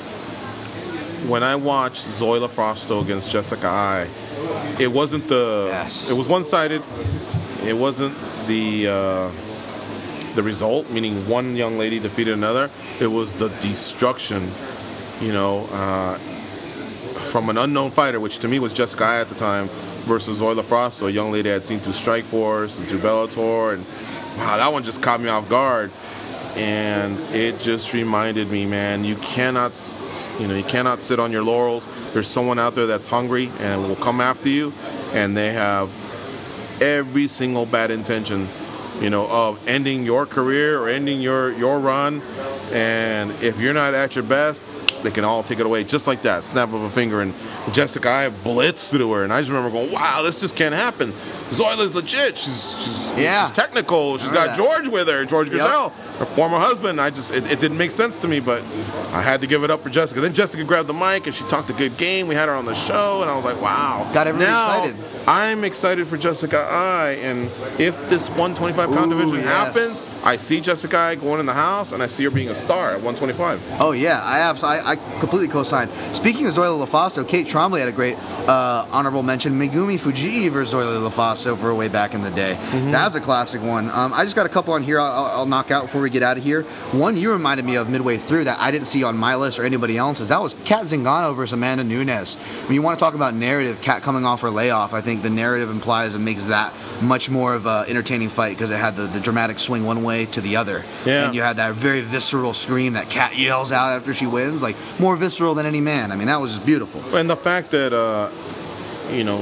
when I watched Zoila Frosto against Jessica Ai, it wasn't the. Yes. It was one-sided. It wasn't the uh, the result, meaning one young lady defeated another. It was the destruction, you know, uh, from an unknown fighter, which to me was Jessica Ai at the time, versus Zoila Frosto, a young lady I had seen through Strikeforce and through Bellator, and wow, that one just caught me off guard. And it just reminded me, man, you cannot, you know, you cannot sit on your laurels. There's someone out there that's hungry and will come after you, and they have every single bad intention, you know, of ending your career or ending your, your run. And if you're not at your best, they can all take it away just like that, snap of a finger. And Jessica Ai blitzed through her, and I just remember going, wow, this just can't happen. Zoila's legit. She's she's, yeah. she's technical. She's got that. George with her, George Yep. Gazelle, her former husband. I just it, it didn't make sense to me, but I had to give it up for Jessica. Then Jessica grabbed the mic and she talked a good game. We had her on the show, and I was like, wow. Got everybody now, excited. I'm excited for Jessica Ai, and if this one twenty-five pound Ooh, division yes. happens, I see Jessica Ai going in the house, and I see her being a star at one twenty-five. Oh yeah, I abs- I, I completely co-sign. Speaking of Zoila Lafaso, Kate Trombley had a great uh, honorable mention. Megumi Fujii versus Zoila Lafaso for way back in the day. Mm-hmm. That's a classic one. Um, I just got a couple on here I'll, I'll knock out before we we get out of here. One you reminded me of midway through that I didn't see on my list or anybody else's. That was Kat Zingano versus Amanda Nunes. When you want to talk about narrative, Kat coming off her layoff, I think the narrative implies and makes that much more of an entertaining fight because it had the, the dramatic swing one way to the other. Yeah. And you had that very visceral scream that Kat yells out after she wins, like more visceral than any man. I mean, that was just beautiful. And the fact that, uh, you know,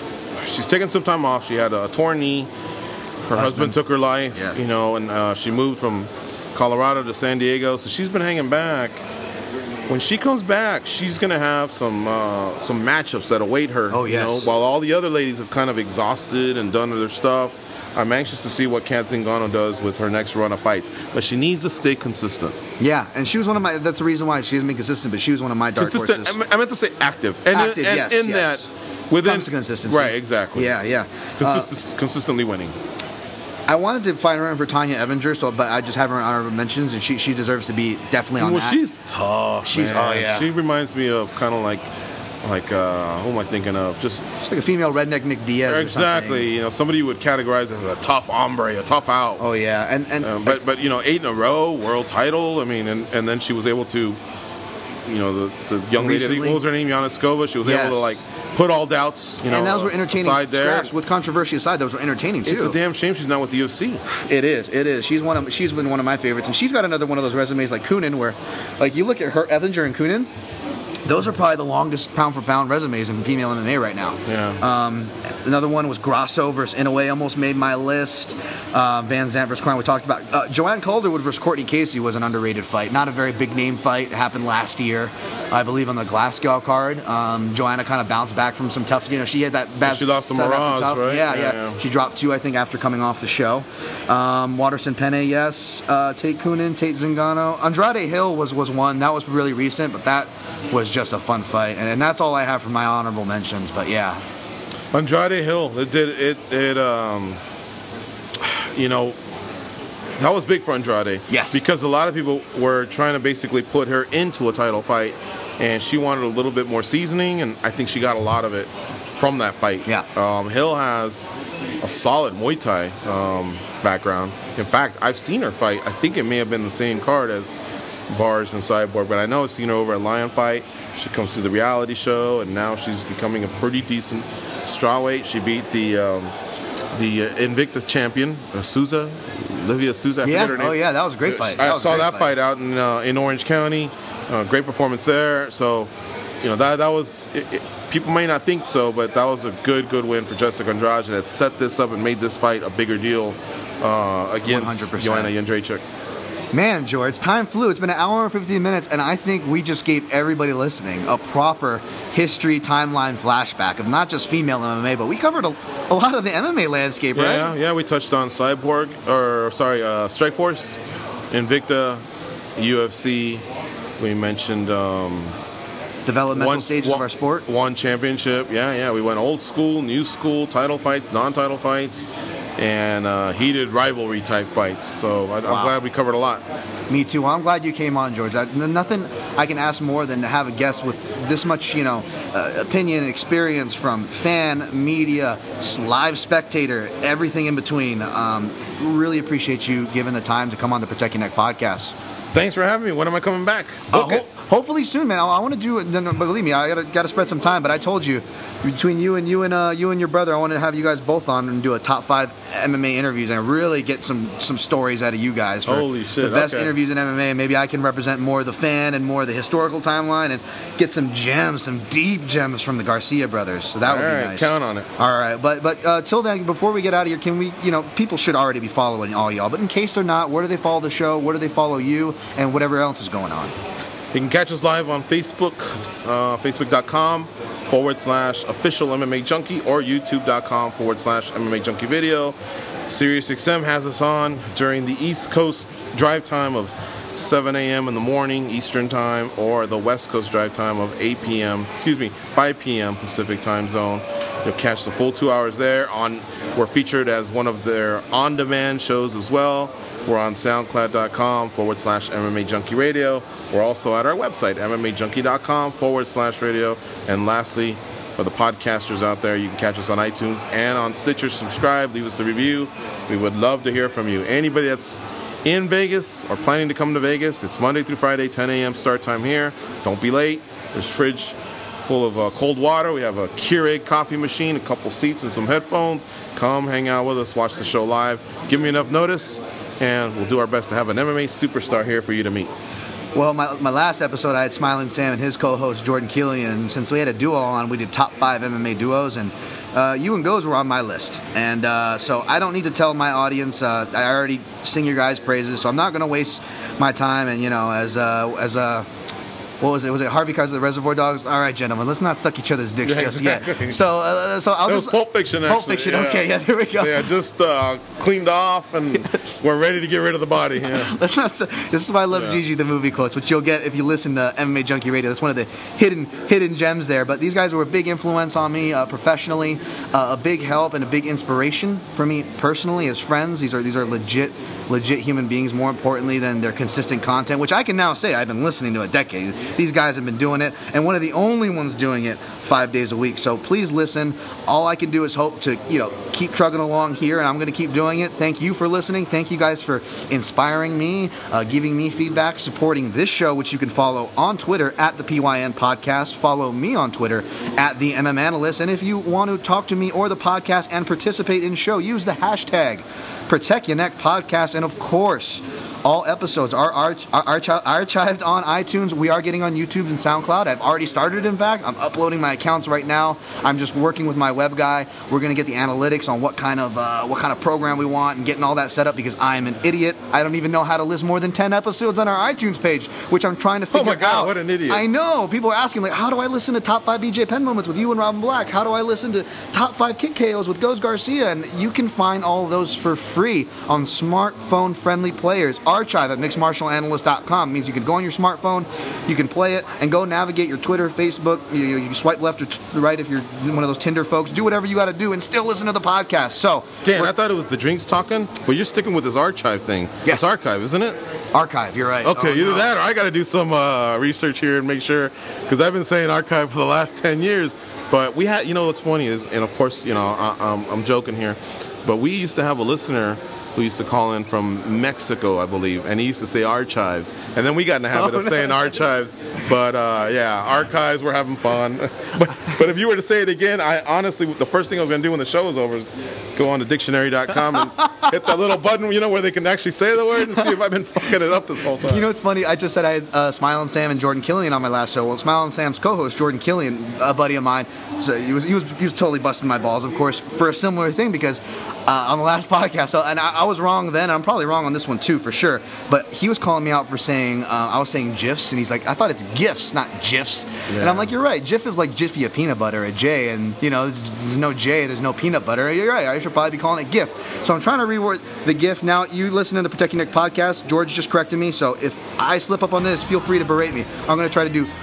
she's taking some time off. She had a torn knee. Her husband, husband took her life, yeah. you know, and uh, she moved from Colorado to San Diego. So she's been hanging back. When she comes back, she's going to have some uh, some matchups that await her. Oh, yes. You know, while all the other ladies have kind of exhausted and done their stuff, I'm anxious to see what Kat Zingano does with her next run of fights. But she needs to stay consistent. Yeah, and she was one of my, that's the reason why she hasn't been consistent, but she was one of my dark consistent, horses. I meant to say active. And active, in, and yes, in yes. that, within comes to consistency. Right, exactly. Yeah, yeah. Consist- uh, consistently winning. I wanted to find her in for Tanya Evinger, so but I just have her in honorable mentions, and she she deserves to be definitely on well, that. she's tough. She's man. oh yeah. She reminds me of kind of like like uh, who am I thinking of? Just she's like a female redneck Nick Diaz. Exactly. You know, somebody you would categorize as a tough hombre, a tough out. Oh yeah, and and uh, but but you know, eight in a row, world title. I mean, and, and then she was able to, you know, the the young Recently, lady, what was her name, Yaniskova. She was yes. able to like put all doubts, you know, and those were entertaining aside there. scraps. With controversy aside, those were entertaining too. It's a damn shame she's not with the U F C. It is, it is. She's one of she's been one of my favorites, and she's got another one of those resumes like Coonan, where, like you look at her Evinger and Coonan, those are probably the longest pound for pound resumes in female M M A right now. Yeah. Um, another one was Grasso versus Inoue, almost made my list. Uh, Van Zandt versus Crown we talked about. Uh, Joanne Calderwood versus Courtney Casey was an underrated fight. Not a very big name fight. It happened last year, I believe, on the Glasgow card. Um, Joanna kind of bounced back from some tough. You know, she had that bad. She lost to Mirage, right? Yeah, yeah, Yeah, yeah. She dropped two, I think, after coming off the show. Um, Waterson Penne, yes. Uh, Tate Coonan, Tate Zingano. Andrade Hill was was one that was really recent, but that was just a fun fight, and, and that's all I have for my honorable mentions. But yeah, Andrade Hill, it did it. It um, you know, that was big for Andrade. Yes, because a lot of people were trying to basically put her into a title fight, and she wanted a little bit more seasoning, and I think she got a lot of it from that fight. Yeah. Um, Hill has a solid Muay Thai um, background. In fact, I've seen her fight. I think it may have been the same card as Bars and Cyborg, but I know I've seen her over at Lion Fight. She comes to the reality show, and now she's becoming a pretty decent strawweight. She beat the um, the uh, Invicta champion, uh, Souza, Livia Souza. I yeah. forget her name. Oh yeah, that was a great fight. I That was a saw great that fight. fight out in uh, in Orange County. Uh, great performance there. So, you know, that that was. It, it, people may not think so, but that was a good good win for Jessica Andrade, and it set this up and made this fight a bigger deal uh, against one hundred percent. Joanna Jędrzejczyk. Man, George, time flew. It's been an hour and fifteen minutes, and I think we just gave everybody listening a proper history timeline flashback of not just female M M A, but we covered a, a lot of the M M A landscape, right? Yeah, yeah. We touched on Cyborg, or sorry, uh, Strikeforce, Invicta, U F C. We mentioned um, Developmental one, stages one, of our sport. One championship. Yeah, yeah. We went old school, new school, title fights, non-title fights, and uh, heated rivalry type fights. So I, Wow. I'm glad we covered a lot. Me too. Well, I'm glad you came on, George. I, nothing I can ask more than to have a guest with this much, you know, uh, opinion and experience from fan, media, live spectator, everything in between. Um, really appreciate you giving the time to come on the Protect Your Neck podcast. Thanks for having me. When am I coming back? Uh, Okay. ho- hopefully soon, man. I, I want to do it. Then, believe me, I gotta gotta spread some time. But I told you, between you and you and uh, you and your brother, I want to have you guys both on and do a top five M M A interviews and really get some some stories out of you guys. For Holy shit, The best okay. interviews in M M A. Maybe I can represent more of the fan and more of the historical timeline and get some gems, some deep gems from the Garcia brothers. So that would All be right, nice. count on it. All right, but but uh, till then, before we get out of here, can we? You know, people should already be following all y'all. But in case they're not, where do they follow the show? Where do they follow you? And whatever else is going on. You can catch us live on Facebook, uh, facebook.com forward slash official M M A Junkie or youtube.com forward slash M M A Junkie video. SiriusXM has us on during the East Coast drive time of seven a.m. in the morning Eastern time, or the West Coast drive time of eight p.m. excuse me, five p.m. Pacific time zone. You'll catch the full two hours there. On we're featured as one of their on-demand shows as well. We're on soundcloud.com forward slash MMA Junkie Radio. We're also at our website, mmajunkie.com forward slash radio. And lastly, for the podcasters out there, you can catch us on iTunes and on Stitcher. Subscribe, leave us a review. We would love to hear from you. Anybody that's in Vegas or planning to come to Vegas, it's Monday through Friday, ten a.m. start time here. Don't be late. There's fridge full of uh, cold water. We have a Keurig coffee machine, a couple seats, and some headphones. Come hang out with us, watch the show live. Give me enough notice, and we'll do our best to have an M M A superstar here for you to meet. Well, my, my last episode, I had Smiling Sam and his co-host Jordan Killian. Since we had a duo on, we did top five M M A duos, and uh, you and Goes were on my list. And uh, so I don't need to tell my audience. Uh, I already sing your guys' praises, so I'm not going to waste my time. And you know, as uh, as a What was it? Was it Harvey Keitel, the Reservoir Dogs? All right, gentlemen, let's not suck each other's dicks Yeah, just exactly. yet. So, uh, so I'll It just was Pulp Fiction, actually. Pulp Fiction. yeah. Okay, yeah, there we go. Yeah, just uh, cleaned off, and Yes. we're ready to get rid of the body. Yeah. Let's not. This is why I love Yeah. Gigi the movie quotes, which you'll get if you listen to M M A Junkie Radio. That's one of the hidden hidden gems there. But these guys were a big influence on me uh, professionally, uh, a big help and a big inspiration for me personally as friends. These are these are legit legit human beings. More importantly than their consistent content, which I can now say I've been listening to a decade. These guys have been doing it, and one of the only ones doing it five days a week. So please listen. All I can do is hope to you know keep trucking along here, and I'm going to keep doing it. Thank you for listening. Thank you guys for inspiring me, uh, giving me feedback, supporting this show, which you can follow on Twitter at the P Y N Podcast. Follow me on Twitter at the M M Analyst. And if you want to talk to me or the podcast and participate in the show, use the hashtag Protect Your Neck Podcast. And of course, all episodes are arch- are archi- archived on iTunes. We are getting on YouTube and SoundCloud. I've already started, in fact. I'm uploading my accounts right now. I'm just working with my web guy. We're going to get the analytics on what kind of uh, what kind of program we want and getting all that set up because I'm an idiot. I don't even know how to list more than ten episodes on our iTunes page, which I'm trying to Oh figure my God, out. what an idiot. I know. People are asking, like, how do I listen to Top five B J Penn Moments with you and Robin Black? How do I listen to Top five Kick K Os with Goes Garcia? And you can find all of those for free on smartphone-friendly players. Archive at mixed martial analyst dot com means you can go on your smartphone, you can play it, and go navigate your Twitter, Facebook. You, you, you swipe left or t- right if you're one of those Tinder folks. Do whatever you got to do and still listen to the podcast. So, Dan, we're- I thought it was the drinks talking, but you're sticking with this archive thing. Yes. It's archive, isn't it? archive. You're right. Okay, Oh, either no. that or I got to do some uh, research here and make sure, because I've been saying archive for the last ten years. But we had, you know, what's funny is, and of course, you know, I, I'm, I'm joking here, but we used to have a listener who used to call in from Mexico, I believe, and he used to say archives. And then we got in the habit Oh, of no. saying archives. But uh, yeah, archives, we're having fun. but, but if you were to say it again, I honestly, the first thing I was going to do when the show was over is go on to dictionary dot com and hit that little button, you know, where they can actually say the word and see if I've been fucking it up this whole time. You know, it's funny. I just said I had uh, Smiling Sam and Jordan Killian on my last show. Well, Smiling Sam's co-host, Jordan Killian, a buddy of mine, so he was he was he was totally busting my balls, of course, for a similar thing because uh, on the last podcast. So, and I, I was wrong then. I'm probably wrong on this one too, for sure. But he was calling me out for saying uh, I was saying GIFs, and he's like, I thought it's GIFs, not GIFs. And Yeah. I'm like, you're right. GIF is like Jiffy of peanut butter, a J, and you know, there's, there's no J, there's no peanut butter. You're right. I should probably be calling it GIF. So I'm trying to reword the GIF. Now, you listen to the Protect Your Neck podcast. George just corrected me. So if I slip up on this, feel free to berate me. I'm going to try to do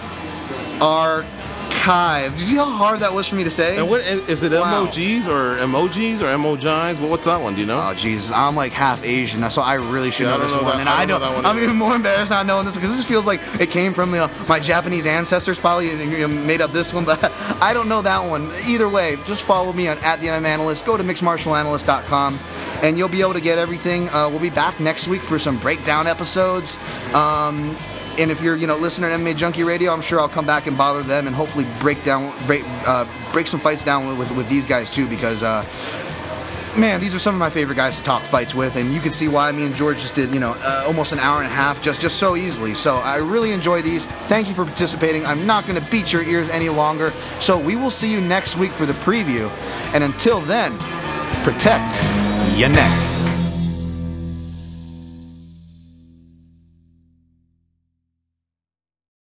archive. Did you see how hard that was for me to say? And what is it? Wow. Emojis or emojis or emojis? Well, what's that one? Do you know? Oh, Jesus. I'm like half Asian, so I really should Yeah, know I don't this know one. that- and I I don't don't, know that one I'm either. even more embarrassed not knowing this because this feels like it came from you know, my Japanese ancestors probably and, you know, made up this one, but I don't know that one. Either way, just follow me on at the M M Analyst. Go to mixed martial analyst dot com. And you'll be able to get everything. Uh, we'll be back next week for some breakdown episodes. Um, and if you're, you know, listening to M M A Junkie Radio, I'm sure I'll come back and bother them and hopefully break down, break, uh, break some fights down with, with, with these guys too, because, uh, man, these are some of my favorite guys to talk fights with, and you can see why me and George just did, you know, uh, almost an hour and a half just, just so easily. So I really enjoy these. Thank you for participating. I'm not going to beat your ears any longer. So we will see you next week for the preview. And until then, protect your neck.